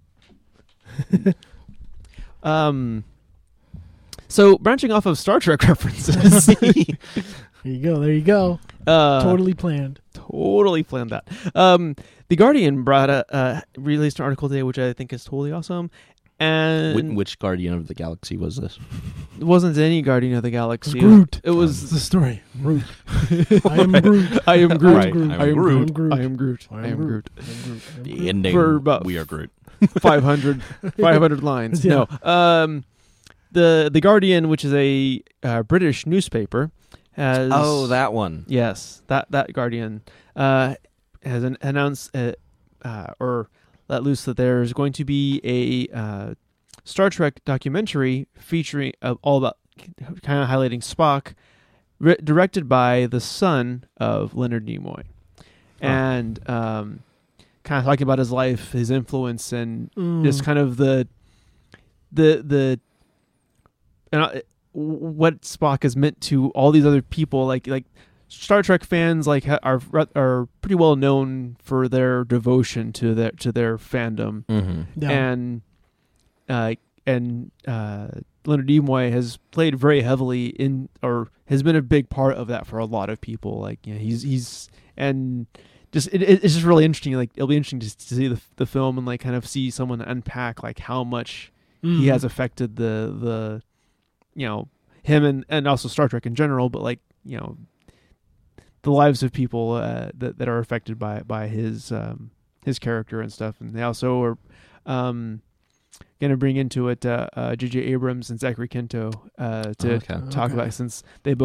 um. So branching off of Star Trek references, There you go. There you go. uh, Totally planned. totally planned that. Um, the Guardian brought a uh, released an article today, which I think is totally awesome. And Wh- Which Guardian of the Galaxy was this? it wasn't any Guardian of the It's Galaxy. Groot. It was It's the story. Groot. I am Groot. I am Groot. Right, Groot. I'm I am Groot. Groot. I am Groot. I I am am Groot. I am Groot. I am The Groot. ending. For about We are Groot. five hundred, five hundred lines. Yeah. No. Um, the the Guardian, which is a uh, British newspaper, has Oh, that one. yes, that that Guardian uh, has an, announced uh, uh, or let loose that there's going to be a uh, Star Trek documentary featuring uh, all about kind of highlighting Spock, re- directed by the son of Leonard Nimoy, and um, kind of talking about his life, his influence, and Mm. just kind of the the the and uh, what Spock has meant to all these other people, like like Star Trek fans, like ha- are are pretty well known for their devotion to their to their fandom, Mm-hmm. Yeah. and uh and uh Leonard Nimoy has played very heavily in, or has been a big part of that for a lot of people. Like, you know, he's he's and just it, it's just really interesting. Like, it'll be interesting to, to see the the film and like kind of see someone unpack like how much Mm. he has affected the the you know him and and also Star Trek in general, but like, you know, the lives of people uh, that that are affected by by his um his character and stuff. And they also are um going to bring into it uh, uh J J Abrams and Zachary Quinto uh to Okay. talk Okay. about, since they both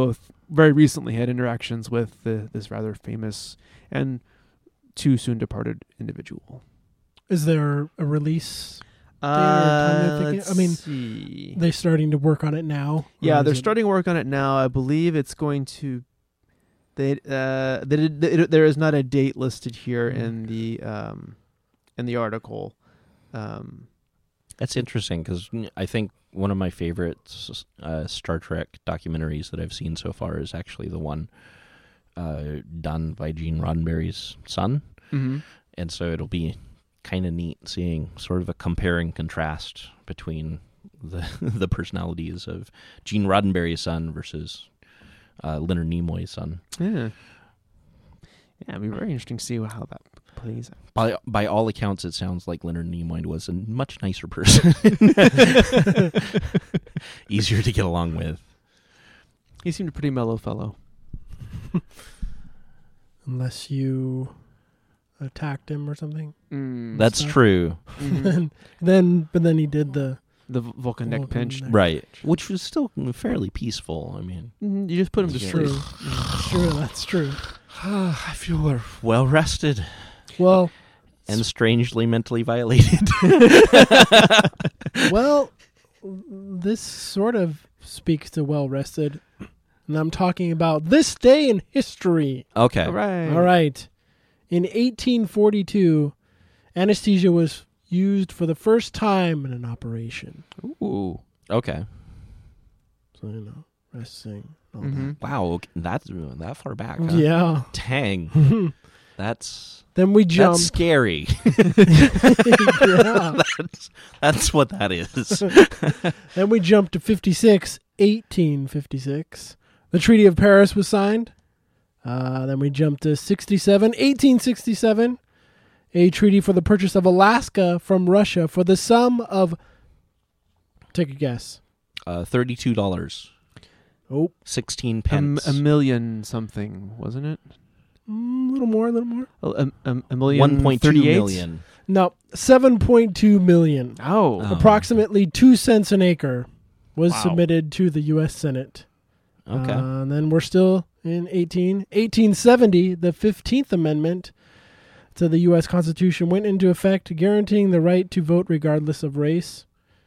very recently had interactions with the, this rather famous and too soon departed individual. Is there a release? Uh, time you're thinking- let's I mean, see. They're starting to work on it now. or Yeah, is they're it- starting work on it now. I believe it's going to. They uh, they, did- they, there is not a date listed here Mm. in the um, in the article. Um, That's interesting because I think one of my favorite s- uh, Star Trek documentaries that I've seen so far is actually the one uh, done by Gene Roddenberry's son. mm-hmm. And so it'll be kind of neat seeing sort of a compare and contrast between the the personalities of Gene Roddenberry's son versus uh, Leonard Nimoy's son. Yeah, yeah, it'd be very interesting to see how that plays out. By by all accounts, it sounds like Leonard Nimoy was a much nicer person, easier to get along with. He seemed a pretty mellow fellow. Unless you attacked him or something. Mm. That's stuff. true, Mhm. then, then, but then he did the. the Vulcan neck Vulcan pinch. neck. right? Which was still fairly peaceful. I mean, Mhm, You just put him to Yeah. sleep. True. That's true. That's true. I feel well rested Well, and strangely mentally violated. well, this sort of speaks to well rested, and I'm talking about this day in history. Okay, All right. All right. In eighteen forty-two, anesthesia was used for the first time in an operation. Ooh. okay. So, you know, resting. All Mhm. Wow, okay, that's that far back. that. Huh? Yeah. Dang, that's Then we that's jumped. scary. Yeah. that's that's what that is. Then we jumped to fifty-six, eighteen fifty-six. The Treaty of Paris was signed. Uh, then we jumped to sixty-seven, eighteen sixty-seven. A treaty for the purchase of Alaska from Russia for the sum of, take a guess. Uh, Thirty-two dollars, Oh, sixteen A, m- pence, a million something, wasn't it? a little more, a little more. A, a, a million. one point two thirty-eight? million. No, seven point two million. Oh. Oh. Approximately two cents an acre was Wow. submitted to the U S Senate. Okay, Uh, and then we're still in eighteen, eighteen seventy, the fifteenth Amendment to the U S Constitution went into effect, guaranteeing the right to vote regardless of race.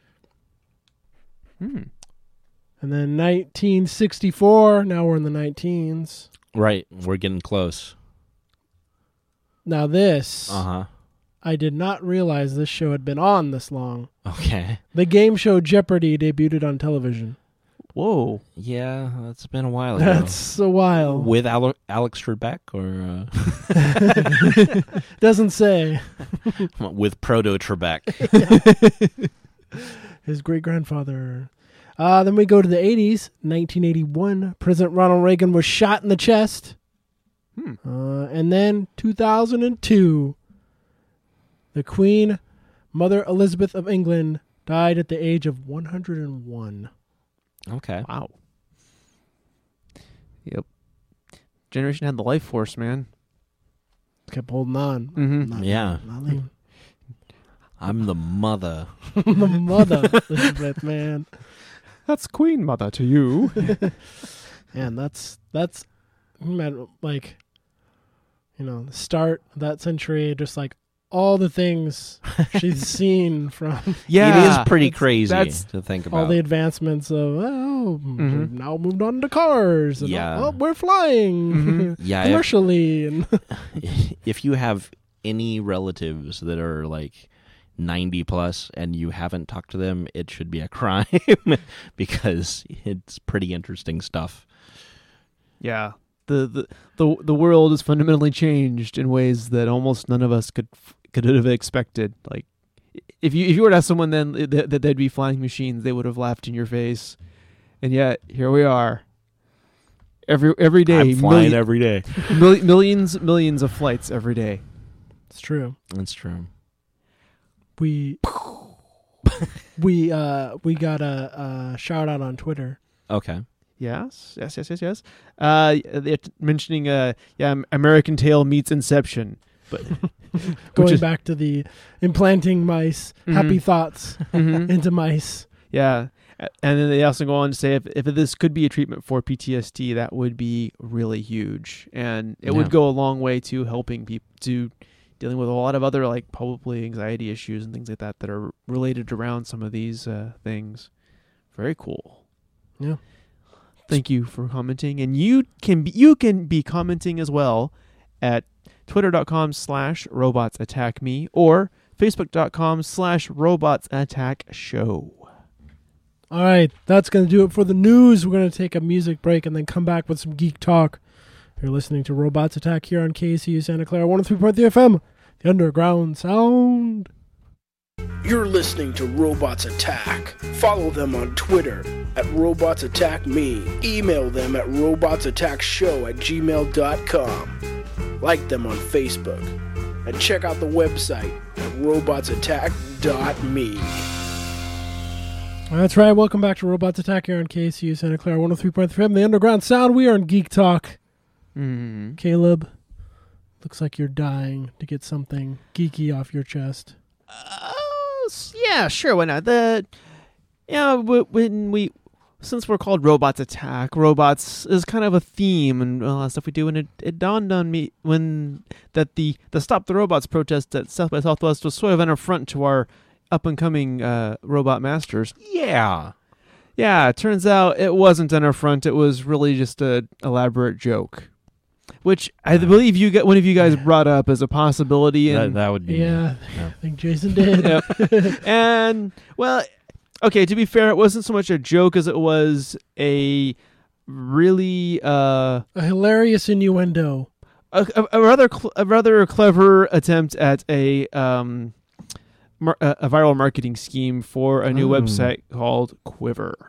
Hmm. And then nineteen sixty-four, now we're in the nineteens. right. We're getting close. Now this, Uh huh. I did not realize this show had been on this long. Okay. The game show Jeopardy debuted on television. Whoa. Yeah, that's been a while ago. That's a while. With Ale- Alex Trebek or uh, Doesn't say. with Proto Trebek? His great-grandfather. Uh, then we go to the eighties. nineteen eighty-one, President Ronald Reagan was shot in the chest. Hmm. Uh, and then two thousand two, the Queen, Mother Elizabeth of England, died at the age of one hundred one. Okay. Wow. Yep. Generation had the life force, man. Kept holding on. Mm-hmm. Not- Yeah. not leaving. I'm the mother. The mother Elizabeth, man. That's Queen Mother to you. And that's, that's, man, like, you know, the start of that century, just like all the things she's seen from Yeah. It is pretty That's- crazy that's to think all about. the advancements of, oh, Mhm. we've now moved on to cars. And, Yeah. oh, we're flying Mhm. yeah. If, commercially. And if you have any relatives that are like ninety plus and you haven't talked to them, it should be a crime because it's pretty interesting stuff. Yeah. The, the the the world has fundamentally changed in ways that almost none of us could could have expected. Like, if you if you were to ask someone then that, that they'd be flying machines, they would have laughed in your face. And yet here we are. Every every day, I'm flying milli- every day. mil- millions millions of flights every day. it's true. That's true. We we uh we got a, a shout out on Twitter. Okay. Yes, yes, yes, yes, yes. Uh, they're t- mentioning uh, yeah, American Tail meets Inception, but Going is- back to the implanting mice, happy Mhm. thoughts Mhm. into mice. Yeah. And then they also go on to say if, if this could be a treatment for P T S D, that would be really huge. And it Yeah. would go a long way to helping people, to dealing with a lot of other, like, probably anxiety issues and things like that that are related around some of these uh, things. Very cool. Yeah. Thank you for commenting. And you can be, you can be commenting as well at twitter.com slash robots attack me or facebook.com slash robots attack show. All right, that's going to do it for the news. We're going to take a music break and then come back with some geek talk. You're listening to Robots Attack here on K C U Santa Clara one oh three point three F M, the underground sound. You're listening to Robots Attack. Follow them on Twitter at Robots Attack Me. Email them at robotsattackshow at gmail dot com. Like them on Facebook. And check out the website at robots attack dot me. That's right. Welcome back to Robots Attack here on K C U Santa Clara one oh three point three F M, the underground sound. We are in Geek Talk. Mm. Caleb, looks like you're dying to get something geeky off your chest. Uh, yeah, sure. Why not? The yeah, when we since we're called Robots Attack, robots is kind of a theme and a lot of stuff we do. And it, it dawned on me when that the the Stop the Robots protest at South by Southwest was sort of an affront to our up and coming uh, robot masters. Yeah. Yeah, it turns out it wasn't an affront. It was really just an elaborate joke, which I believe you get one of you guys brought up as a possibility. And That, that would be Yeah, yeah. I think Jason did. Yep. And, well, okay, to be fair, it wasn't so much a joke as it was a really uh, A hilarious innuendo. a, a, a rather cl- a rather clever attempt at a um mar- a, a viral marketing scheme for a new Mm. website called Quiver.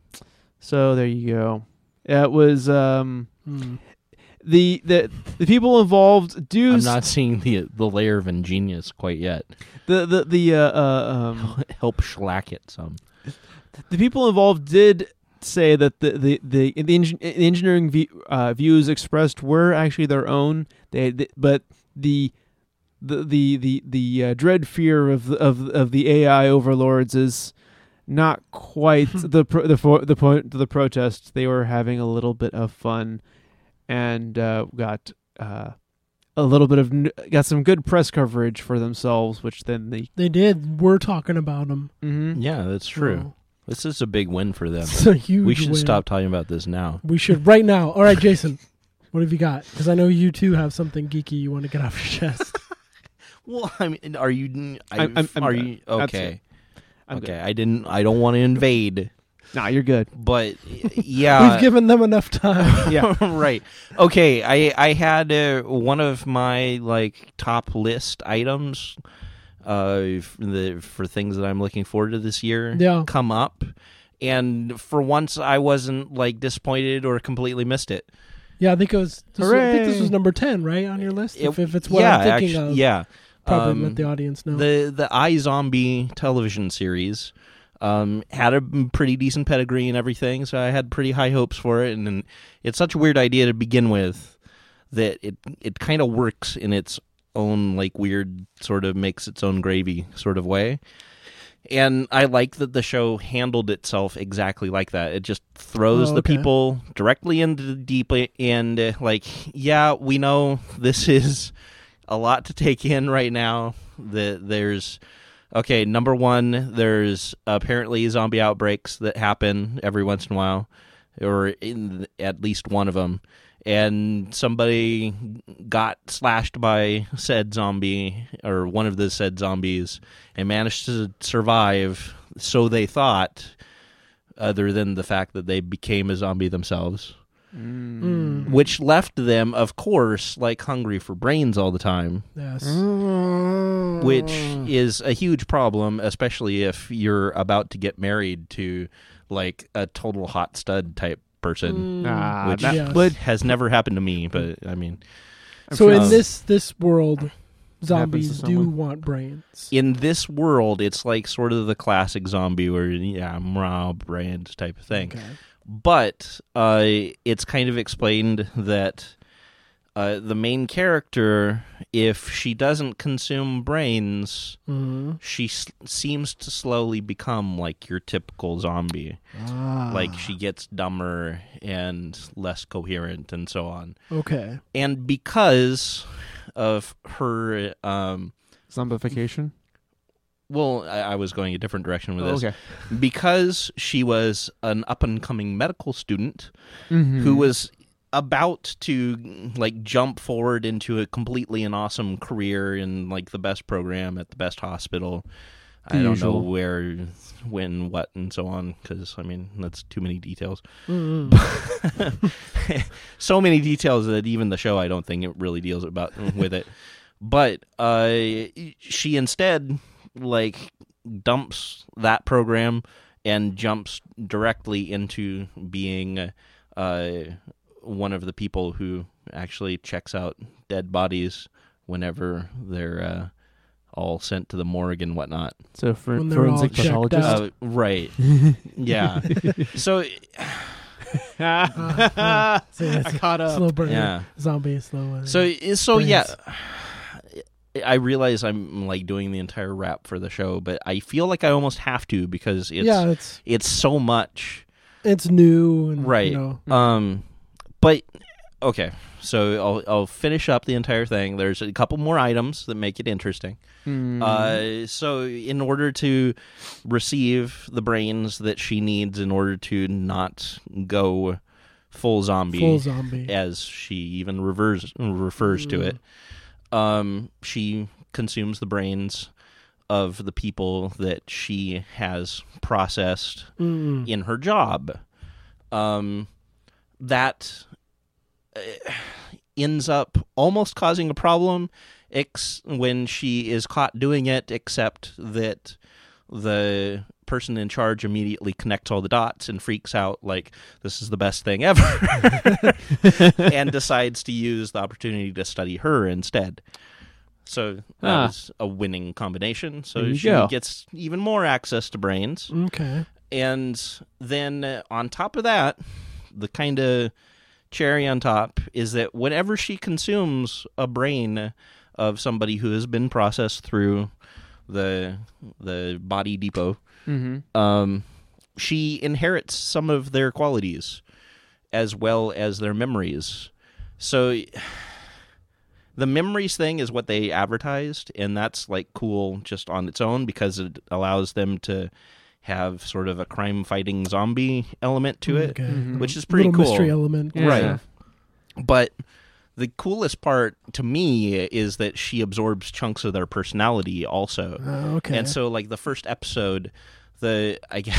So there you go. It was um Hmm. the the the people involved do I'm s- not seeing the the layer of ingenious quite yet. the the the uh, uh um Help shellac it some. the people involved did say that the the the, the, engin- the engineering v- uh, views expressed were actually their own. They, they but the the the the the uh, dread fear of the, of of the A I overlords is not quite the pro- the for- the point to the protest. They were having a little bit of fun and uh, got uh, a little bit of n- got some good press coverage for themselves, which then they They did. We're talking about them. mm-hmm. Yeah, that's true. This is a big win for them. It's a huge We should win. stop talking about this now. We should right now. All right, Jason, what have you got? Because I know you too have something geeky you want to get off your chest. Well, I mean, are you? I, I'm- I'm- I'm are good. you That's okay? I'm okay, good. I didn't. I don't want to invade, Nah, you're good. but yeah, We've given them enough time. Yeah. right. Okay, I I had uh, one of my like top list items uh for the for things that I'm looking forward to this year Yeah. come up, and for once I wasn't like disappointed or completely missed it. Yeah, I think it was. This was I think this Hooray. was number ten, right, on your list. It- if, if it's what yeah, I'm thinking actu- of, yeah. probably Um, let the audience know. The the iZombie television series um, had a pretty decent pedigree and everything, so I had pretty high hopes for it. And, and it's such a weird idea to begin with that it it kind of works in its own like weird sort of makes its own gravy sort of way. And I like that the show handled itself exactly like that. It just throws Oh, the okay. people directly into the deep end. Uh, like, yeah, we know this is a lot to take in right now. The, there's, okay, number one, there's apparently zombie outbreaks that happen every once in a while, or in at least one of them. And somebody got slashed by said zombie, or one of the said zombies, and managed to survive, so they thought, other than the fact that they became a zombie themselves. Mm. Which left them, of course, like hungry for brains all the time, Yes. which is a huge problem, especially if you're about to get married to like a total hot stud type person, Nah, which that Yes. would has never happened to me, but I mean, I'm So sure in Um, this this world, happens to zombies do someone. want brains. in this world, it's like sort of the classic zombie where, yeah, morale, brains type of thing. Okay. But uh, it's kind of explained that uh, the main character, if she doesn't consume brains, Mm-hmm. she s- seems to slowly become like your typical zombie. Ah. Like she gets dumber and less coherent and so on. Okay. And because of her, um, Zombification. well, I, I was going a different direction with Oh, this. okay. Because she was an up-and-coming medical student Mm-hmm. who was about to like jump forward into a completely and awesome career in like the best program at the best hospital. The I don't usual. know where, when, what, and so on, because I mean that's too many details. Mm-hmm. So many details that even the show I don't think it really deals about with it. But uh, she instead like dumps that program and jumps directly into being uh, one of the people who actually checks out dead bodies whenever they're uh, all sent to the morgue and whatnot. So for When they're all forensic checked pathologist. out. Uh, right. Yeah. So, Uh, so yeah, it's caught up. slow burn. yeah. Zombie, slow. Uh, So, so yeah. brains. I realize I'm like doing the entire rap for the show, but I feel like I almost have to because it's yeah, it's it's so much. it's new. And, Right. You know, Um, but okay, so I'll I'll finish up the entire thing. There's a couple more items that make it interesting. Mm. Uh, so in order to receive the brains that she needs in order to not go full zombie, full zombie. as she even refers refers to it, um, she consumes the brains of the people that she has processed Mm-mm. in her job. Um, that uh, ends up almost causing a problem ex- when she is caught doing it, except that the person in charge immediately connects all the dots and freaks out like this is the best thing ever and decides to use the opportunity to study her instead. So that Ah. was a winning combination. So There you she go. gets even more access to brains. Okay. And then uh, on top of that, the kind of cherry on top is that whenever she consumes a brain of somebody who has been processed through the the body depot, Mm-hmm. um, she inherits some of their qualities as well as their memories. So the memories thing is what they advertised, and that's like cool just on its own because it allows them to have sort of a crime-fighting zombie element to it, Okay. Mhm. which is pretty Little cool. mystery element. Yeah. Right. But the coolest part to me is that she absorbs chunks of their personality also. Uh, okay. And so, like the first episode, the I guess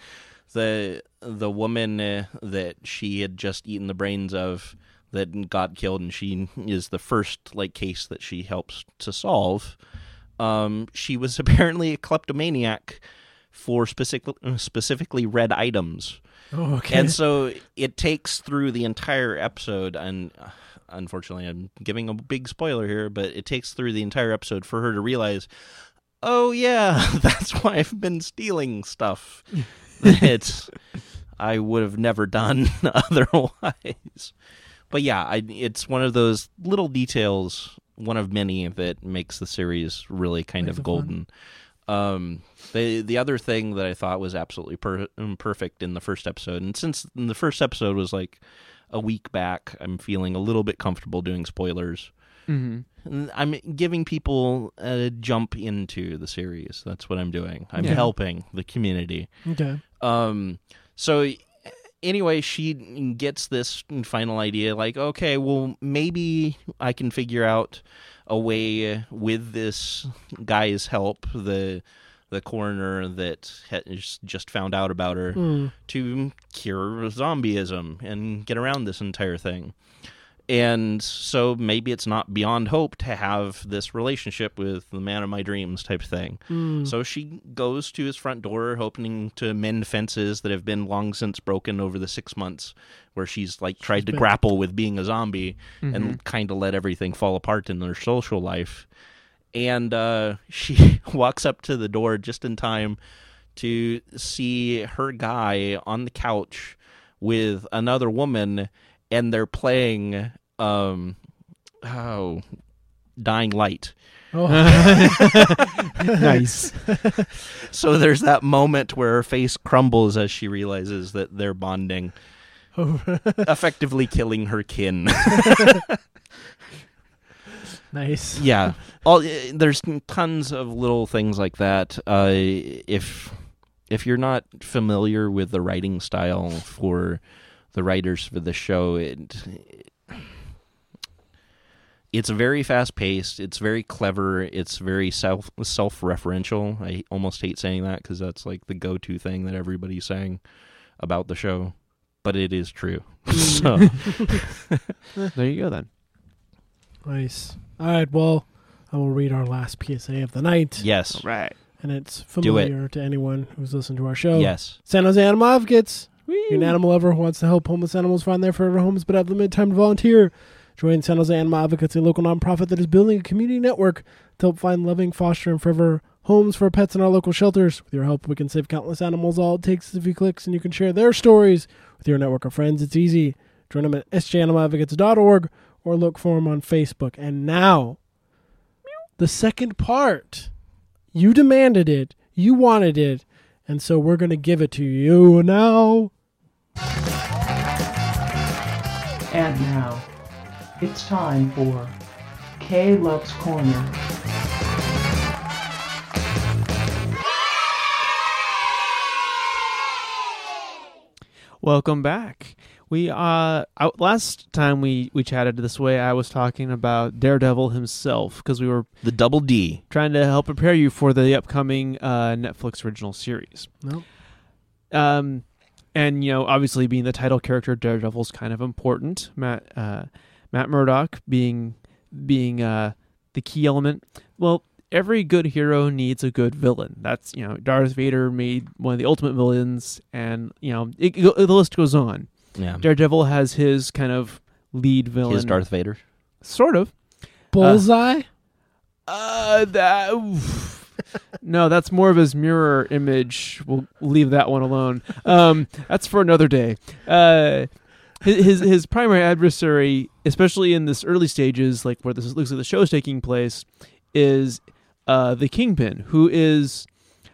the the woman uh, that she had just eaten the brains of that got killed, and she is the first like case that she helps to solve. Um, she was apparently a kleptomaniac for specific, specifically red items. oh, okay. And so it takes through the entire episode, and uh, unfortunately I'm giving a big spoiler here, but it takes through the entire episode for her to realize, oh yeah, that's why I've been stealing stuff that I would have never done otherwise. But yeah, I, it's one of those little details, one of many, that makes the series really kind Makes of it fun. golden. Um, the the other thing that I thought was absolutely per- perfect in the first episode, and since the first episode was like a week back, I'm feeling a little bit comfortable doing spoilers. Mm-hmm. And I'm giving people a jump into the series. That's what I'm doing. I'm Yeah. helping the community. okay. Um, so anyway, she gets this final idea like, okay, well, maybe I can figure out a way with this guy's help, the the coroner that has just found out about her, Mm. to cure zombieism and get around this entire thing. And so maybe it's not beyond hope to have this relationship with the man of my dreams type thing. Mm. So she goes to his front door hoping to mend fences that have been long since broken over the six months where she's like tried She's to been- grapple with being a zombie Mm-hmm. and kind of let everything fall apart in their social life. And uh, she walks up to the door just in time to see her guy on the couch with another woman, and they're playing um, oh, Dying Light. Oh, Nice. So there's that moment where her face crumbles as she realizes that they're bonding, effectively killing her kin. nice. Yeah, all uh, there's tons of little things like that. Uh, if if you're not familiar with the writing style for the writers for the show, it, it it's very fast paced. It's very clever. It's very self self referential. I almost hate saying that because that's like the go to thing that everybody's saying about the show, but it is true. So There you go then. Nice. All right, well, I will read our last P S A of the night. yes, Right. And it's Do it. familiar to anyone who's listened to our show. yes. San Jose Animal Advocates. You're an animal lover who wants to help homeless animals find their forever homes but have limited time to volunteer. Join San Jose Animal Advocates, a local nonprofit that is building a community network to help find loving, foster, and forever homes for pets in our local shelters. With your help, we can save countless animals. All it takes is a few clicks, and you can share their stories with your network of friends. It's easy. Join them at s j animal advocates dot org or look for them on Facebook. And now, the second part. You demanded it. You wanted it. And so we're going to give it to you now. And now, it's time for K Love's Corner. Welcome back. We uh out, last time we we chatted this way, I was talking about Daredevil himself because we were The double D. trying to help prepare you for the upcoming uh, Netflix original series. No. Um, and you know, obviously, being the title character, Daredevil is kind of important. Matt uh, Matt Murdock being being uh, the key element. Well, every good hero needs a good villain. That's, you know, Darth Vader made one of the ultimate villains, and you know, it, it, the list goes on. Yeah. Daredevil has his kind of lead villain. His Darth Vader. Sort of. Bullseye? Uh, that. oof. No, that's more of his mirror image. We'll leave that one alone. Um, that's for another day. Uh, his, his his primary adversary, especially in this early stages, like where this looks like the show's taking place, is uh, the Kingpin, who is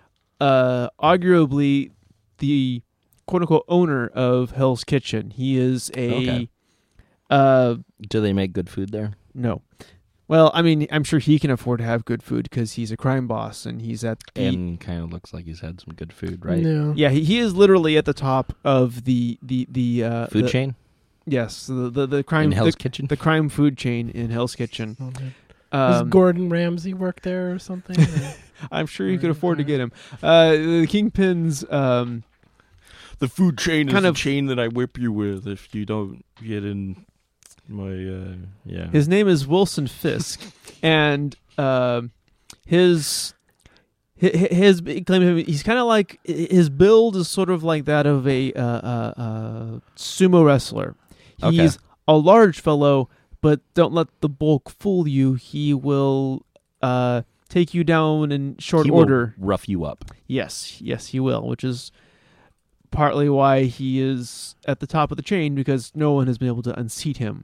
uh, arguably the quote-unquote owner of Hell's Kitchen. He is a... Okay. Uh, Do they make good food there? no. Well, I mean, I'm sure he can afford to have good food because he's a crime boss and he's at the... And kind of looks like he's had some good food, right? No. Yeah, he, he is literally at the top of the... the, the uh, Food the- chain Yes, the the, the crime... in Hell's the, Kitchen. the crime food chain in Hell's Kitchen. Okay. Does Um, Gordon Ramsay work there or something? I'm sure you could afford to get him. Uh, the Kingpin's... Um, The food chain kind is of- the chain that I whip you with if you don't get in my, uh, yeah. His name is Wilson Fisk, and um his his, his big claim to him, he's kind of like, his build is sort of like that of a uh, uh, uh, sumo wrestler. Okay. He's a large fellow, but don't let the bulk fool you. He will uh, take you down in short He will order. rough you up. Yes, yes, he will, which is partly why he is at the top of the chain, because no one has been able to unseat him.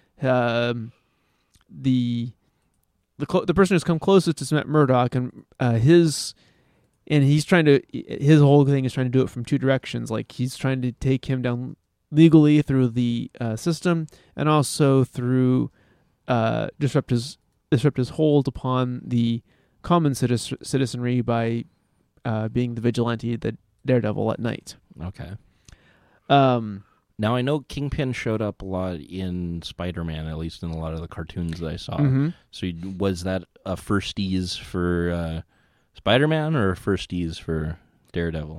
Um, the the clo- the person who's come closest is Matt Murdock, and uh, his and he's trying to his whole thing is trying to do it from two directions. Like, he's trying to take him down legally through the uh, system, and also through uh, disrupt his disrupt his hold upon the common citizen- citizenry by uh, being the vigilante, the Daredevil at night. Okay. Um, Now, I know Kingpin showed up a lot in Spider-Man, at least in a lot of the cartoons that I saw. mhm. So was that a firsties for uh, Spider-Man or a firsties for Daredevil?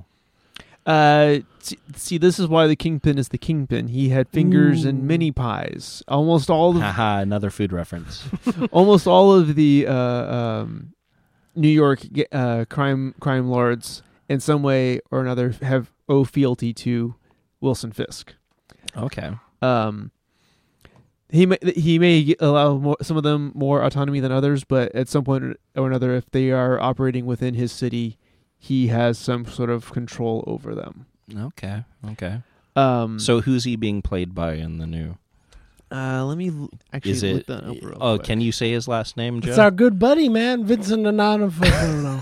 Uh, see, see, this is why the Kingpin is the Kingpin. He had fingers Ooh. in mini pies. Almost all of Haha, another food reference. almost all of the uh, um, New York uh, crime crime lords, in some way or another, have owe fealty to Wilson Fisk. Okay. Um, he may he may allow more, some of them more autonomy than others, but at some point or another, if they are operating within his city, he has some sort of control over them. Okay. Okay. Um, So who's he being played by in the new? Uh, let me l- actually Is look it? that up real Oh, quick. can you say his last name, Joe? It's our good buddy, man, Vincent D'Onofrio. I don't know.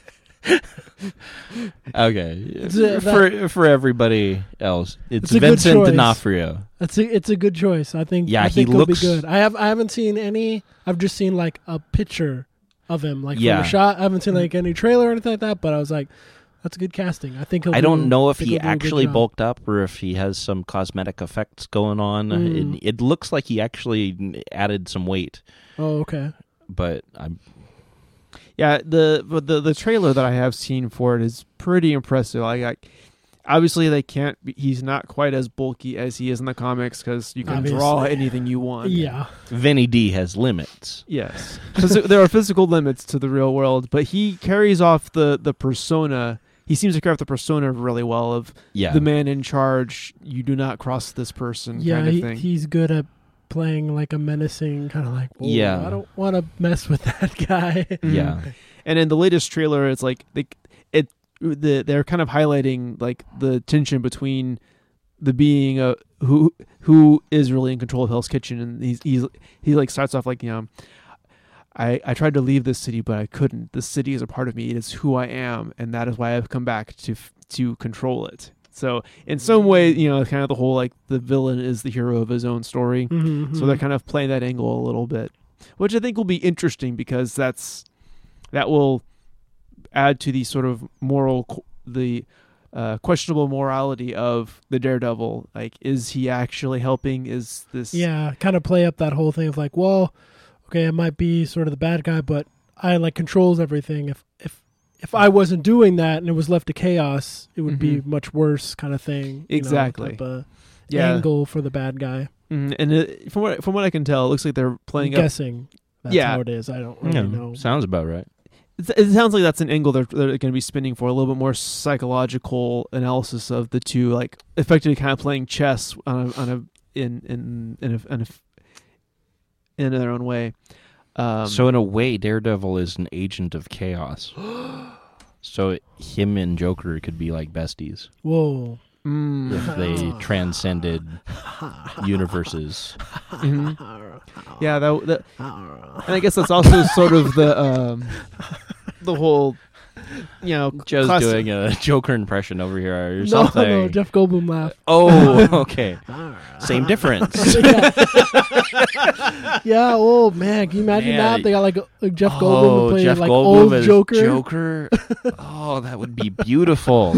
Okay, It's a- for for everybody else, it's, It's a good Vincent choice. D'Onofrio. It's a it's a good choice. I think. Yeah, I he think he'll looks- be good. I have I haven't seen any. I've just seen like a picture of him, like Yeah. from a shot. I haven't seen like any trailer or anything like that. But I was like, that's good casting. I think he'll. I do- don't know if think he he'll do a good actually job. bulked up or if he has some cosmetic effects going on. Mm. It, it looks like he actually added some weight, Oh, okay. but I'm Yeah, the but the the trailer that I have seen for it is pretty impressive. Like, I, obviously they can't. Be, he's not quite as bulky as he is in the comics because you can draw Obviously. anything you want. Yeah. Vinny D has limits. Yes, Phys- there are physical limits to the real world, but he carries off the the persona. He seems to carry off the persona really well of Yeah, the man in charge. You do not cross this person. Yeah. kind of He, thing. he's good at playing like a menacing kind of like. "Whoa, Yeah. I don't want to mess with that guy. yeah, And in the latest trailer, it's like they it the they're kind of highlighting like the tension between the being uh, who who is really in control of Hell's Kitchen, and he's he's he like starts off like, you know, I I tried to leave this city, but I couldn't. This city is a part of me. It is who I am, and that is why I've come back to f- to control it. So in some way, you know, kind of the whole like the villain is the hero of his own story. Mhm, So they're kind of playing that angle a little bit, which I think will be interesting because that's that will add to the sort of moral, qu- the uh, questionable morality of the Daredevil. Like, is he actually helping? Is this? Yeah, kind of play up that whole thing of like, well, okay, I might be sort of the bad guy, but I like controls everything. If if if I wasn't doing that and it was left to chaos, it would be Mhm. much worse, kind of thing. you know, Exactly. type of Yeah. angle for the bad guy. Mhm. And it, from what from what I can tell, it looks like they're I'm playing up. guessing that's Yeah. how it is. I don't really yeah, know. sounds about right. It's- It sounds like that's an angle they're, they're going to be spinning for a little bit more psychological analysis of the two, like effectively kind of playing chess on a, on a in in in a, in, a, in their own way. Um, So in a way, Daredevil is an agent of chaos. So him and Joker could be like besties Whoa. mm, if they transcended universes. mhm. yeah, that, that and I guess that's also sort of the um, the whole, you know, Joe's classic- doing a Joker impression over here or No, something. no, Jeff Goldblum laugh. Oh, okay. Same difference. yeah. yeah, oh man, can you imagine Man, that? They got like, like Jeff Goldblum oh, to play Jeff like Goldblum old as Joker. Joker. Oh, that would be beautiful.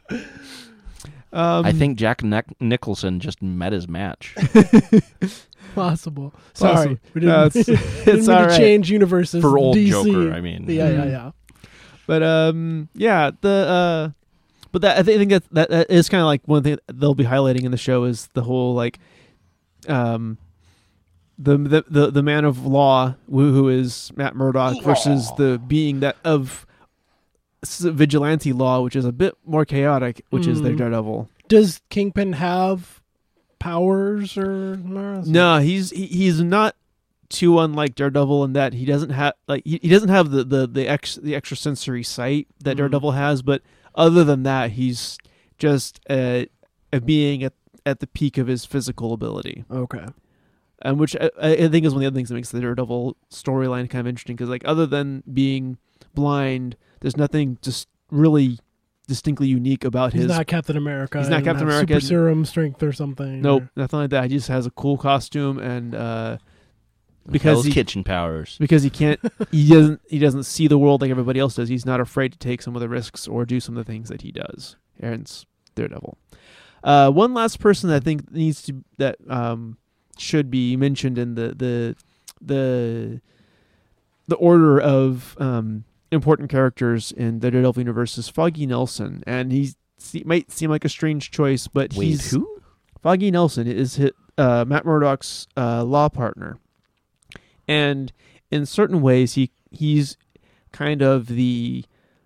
Um, I think Jack Nic- Nicholson just met his match. Possible. Sorry, we No, didn't, it's- didn't it's mean all to right. change universes For old D C. Joker, I mean. Yeah, yeah, Mhm. yeah. But um, yeah, the uh, but that I think that that, that is kind of like one thing they'll be highlighting in the show is the whole like, um, the the the, the man of law who, who is Matt Murdock versus the being that of s- vigilante law, which is a bit more chaotic, which is their Mm. Daredevil. Does Kingpin have powers or No, he's he, he's not too unlike Daredevil in that he doesn't have like he, he doesn't have the the the ex the extrasensory sight that Mhm. Daredevil has, but other than that, he's just a, a being at at the peak of his physical ability, Okay. and which I, I think is one of the other things that makes the Daredevil storyline kind of interesting because like other than being blind, there's nothing just really distinctly unique about He's his. not Captain America. He's not and Captain have America. Super serum strength or something. Nope, or- nothing like that. He just has a cool costume and. uh Because Hell's he- kitchen powers. because he can't he doesn't he doesn't see the world like everybody else does. He's not afraid to take some of the risks or do some of the things that he does. Aaron's Daredevil. Uh, one last person that I think needs to that um, should be mentioned in the the the the order of um, important characters in the Daredevil universe is Foggy Nelson, and he might seem like a strange choice, but Wait, he's who? Foggy Nelson is hit, uh, Matt Murdock's uh, law partner. And in certain ways, he he's kind of the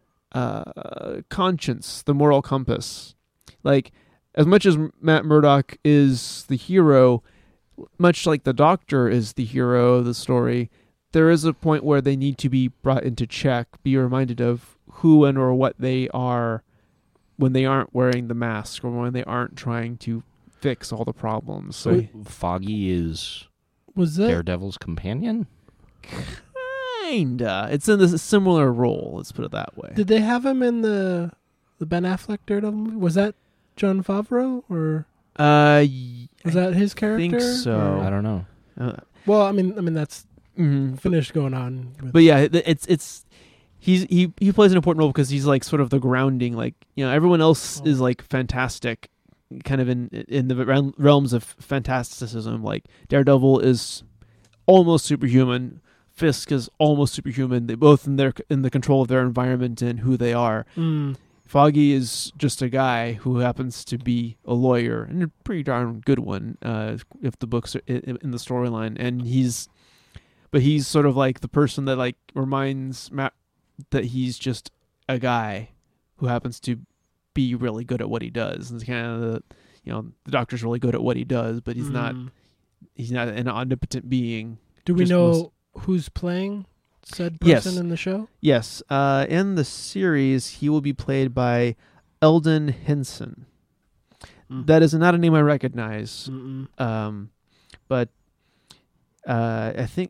uh, conscience, the moral compass. Like, as much as Matt Murdock is the hero, much like the Doctor is the hero of the story, there is a point where they need to be brought into check, be reminded of who and or what they are when they aren't wearing the mask or when they aren't trying to fix all the problems. So So Foggy is Was that Daredevil's companion? kinda, it's in this similar role. Let's put it that way. did they have him in the the Ben Affleck Daredevil movie? Was that Jon Favreau or Uh, y- was that his I character? think so. or- I don't know. uh, Well, I mean, I mean that's mhm. finished going on. With, But yeah, it- it's it's he's he he plays an important role because he's like sort of the grounding. Like, you know, everyone else Oh. is like fantastic, kind of in in the realm- realms of fantasticism. Like Daredevil is almost superhuman. Fisk is almost superhuman. They both in their in the control of their environment and who they are. Mm, Foggy is just a guy who happens to be a lawyer, and a pretty darn good one, uh, if the books are in, in the storyline. And he's, but he's sort of like the person that like reminds Matt that he's just a guy who happens to be really good at what he does. And it's kind of the, you know, the Doctor's really good at what he does, but he's not mm. he's not an omnipotent being. Do we just know most- who's playing said Yes. person in the show? Yes, uh, in the series, he will be played by Eldon Henson. Mm. That is not a name I recognize, Mm-mm. um, but uh, I think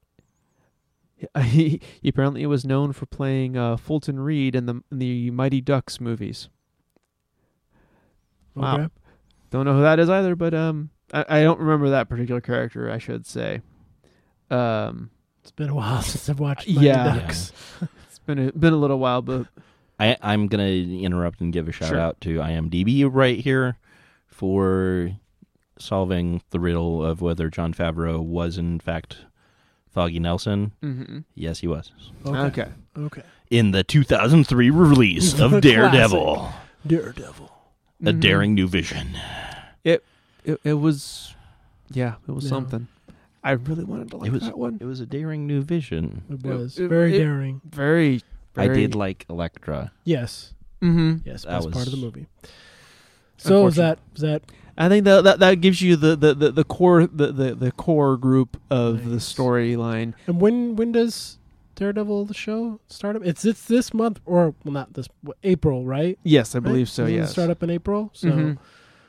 he, he apparently was known for playing uh, Fulton Reed in the in the Mighty Ducks movies. Wow. Okay. Don't know who that is either, but um, I, I don't remember that particular character, I should say. Um, It's been a while since I've watched Mighty Yeah. Ducks. it's been a, been a little while, but I, I'm going to interrupt and give a shout Sure. out to IMDb right here for solving the riddle of whether Jon Favreau was in fact Foggy Nelson. mm-hmm. Yes, he was. Okay. okay. Okay. In the two thousand three release of Classic. Daredevil, Daredevil. a Mhm. daring new vision. It it was, yeah, it was Yeah. something. I really wanted to like It was that one. it was a daring new vision. It was it- very it- daring. Very, I very did like Elektra. Yes. Mm-hmm. Yes. That Best part of the was- movie. So is that is that I think that, that that gives you the, the, the, the core the, the, the core group of the Nice. storyline. and when when does Daredevil the show start up? It's it's this month or well not this what, April, right? Yes, I Right? believe so. Doesn't it Yes. start up in April. So Mhm.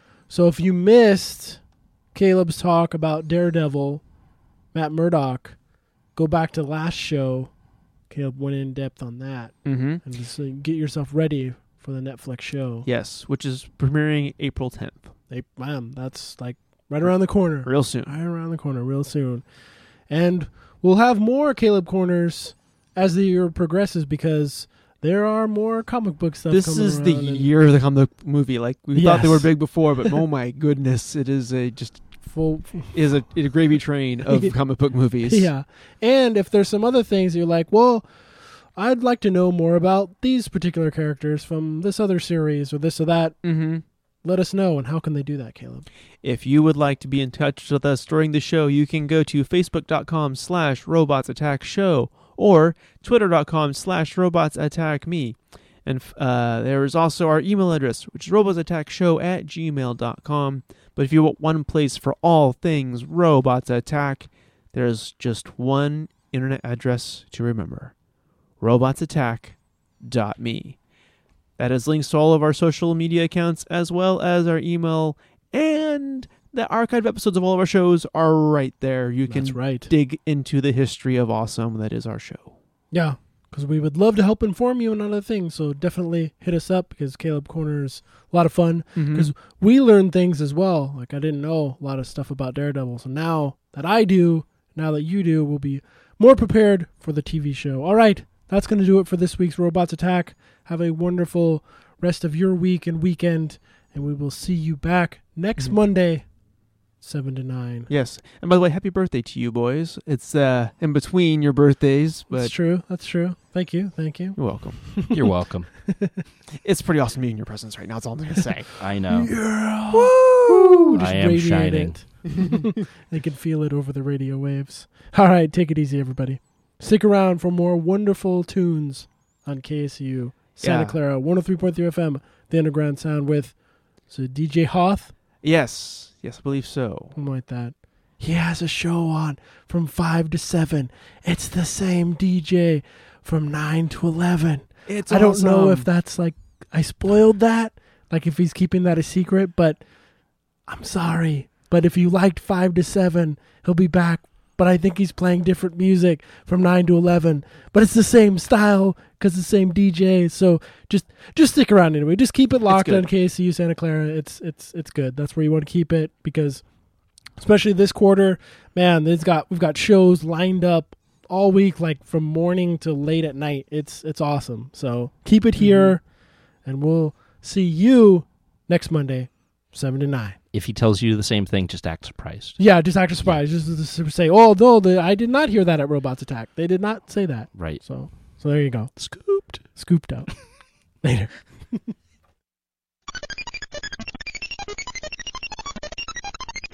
so if you missed Caleb's talk about Daredevil, Matt Murdock, go back to last show. Caleb went in depth on that, Mm-hmm. and just uh, get yourself ready for the Netflix show. Yes, which is premiering April tenth, They, man, that's like right around the corner. real soon. Right around the corner, real soon. And we'll have more Caleb Corners as the year progresses because there are more comic book stuff This coming is the around and year of the comic movie. Like we thought they were Yes. big before, but oh my goodness, it is a just full. is a, a gravy train of comic book movies. Yeah. And if there's some other things you're like, well, I'd like to know more about these particular characters from this other series or this or that, Mm-hmm. let us know. And how can they do that, Caleb? If you would like to be in touch with us during the show, you can go to facebook.com slash robots attack show or twitter.com slash robots attack me. And uh, there is also our email address, which is robotsattackshow at gmail.com. But if you want one place for all things robots attack, there's just one internet address to remember. robots attack dot me. That has links to all of our social media accounts as well as our email, and the archived episodes of all of our shows are right there. You can That's right. dig into the history of awesome that is our show. Yeah, because we would love to help inform you on other things. So definitely hit us up because Caleb Corner is a lot of fun. Mm-hmm. Because we learn things as well. Like I didn't know a lot of stuff about Daredevil. So now that I do, now that you do, we'll be more prepared for the T V show. All right, that's going to do it for this week's Robots Attack. Have a wonderful rest of your week and weekend. And we will see you back next Mhm. Monday, seven to nine. Yes. And by the way, happy birthday to you boys. It's uh, in between your birthdays, That's but true. That's true. Thank you. Thank you. you're welcome. You're welcome. It's pretty awesome being in your presence right now. That's all I'm going to say. I know. Yeah. Woo! Just I am radiate shining. it. They can feel it over the radio waves. All right, take it easy, everybody. Stick around for more wonderful tunes on K S U Santa Yeah. Clara one oh three point three F M, the Underground Sound with so D J Hoth, Yes. Yes, I believe so. something like that. He has a show on from five to seven. It's the same D J from nine to eleven. It's I don't know awesome. if that's like I spoiled that, like if he's keeping that a secret, but I'm sorry, but if you liked five to seven, he'll be back. But I think he's playing different music from nine to eleven. But it's the same style because the same D J. So just just stick around anyway. Just keep it locked on K S C U Santa Clara. It's it's it's good. That's where you want to keep it because, especially this quarter, man, it's got we've got shows lined up all week, like from morning to late at night. It's it's awesome. So keep it here, mm-hmm. and we'll see you next Monday, seven to nine. If he tells you the same thing, just act surprised. Yeah, just act surprised. Yeah. Just, just say, "Oh no, the, I did not hear that at Robots Attack. They did not say that." Right. So, so there you go. Scooped. Scooped out. Later.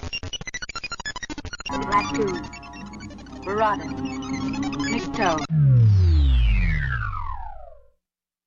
Raccoon, Verada, Nikto.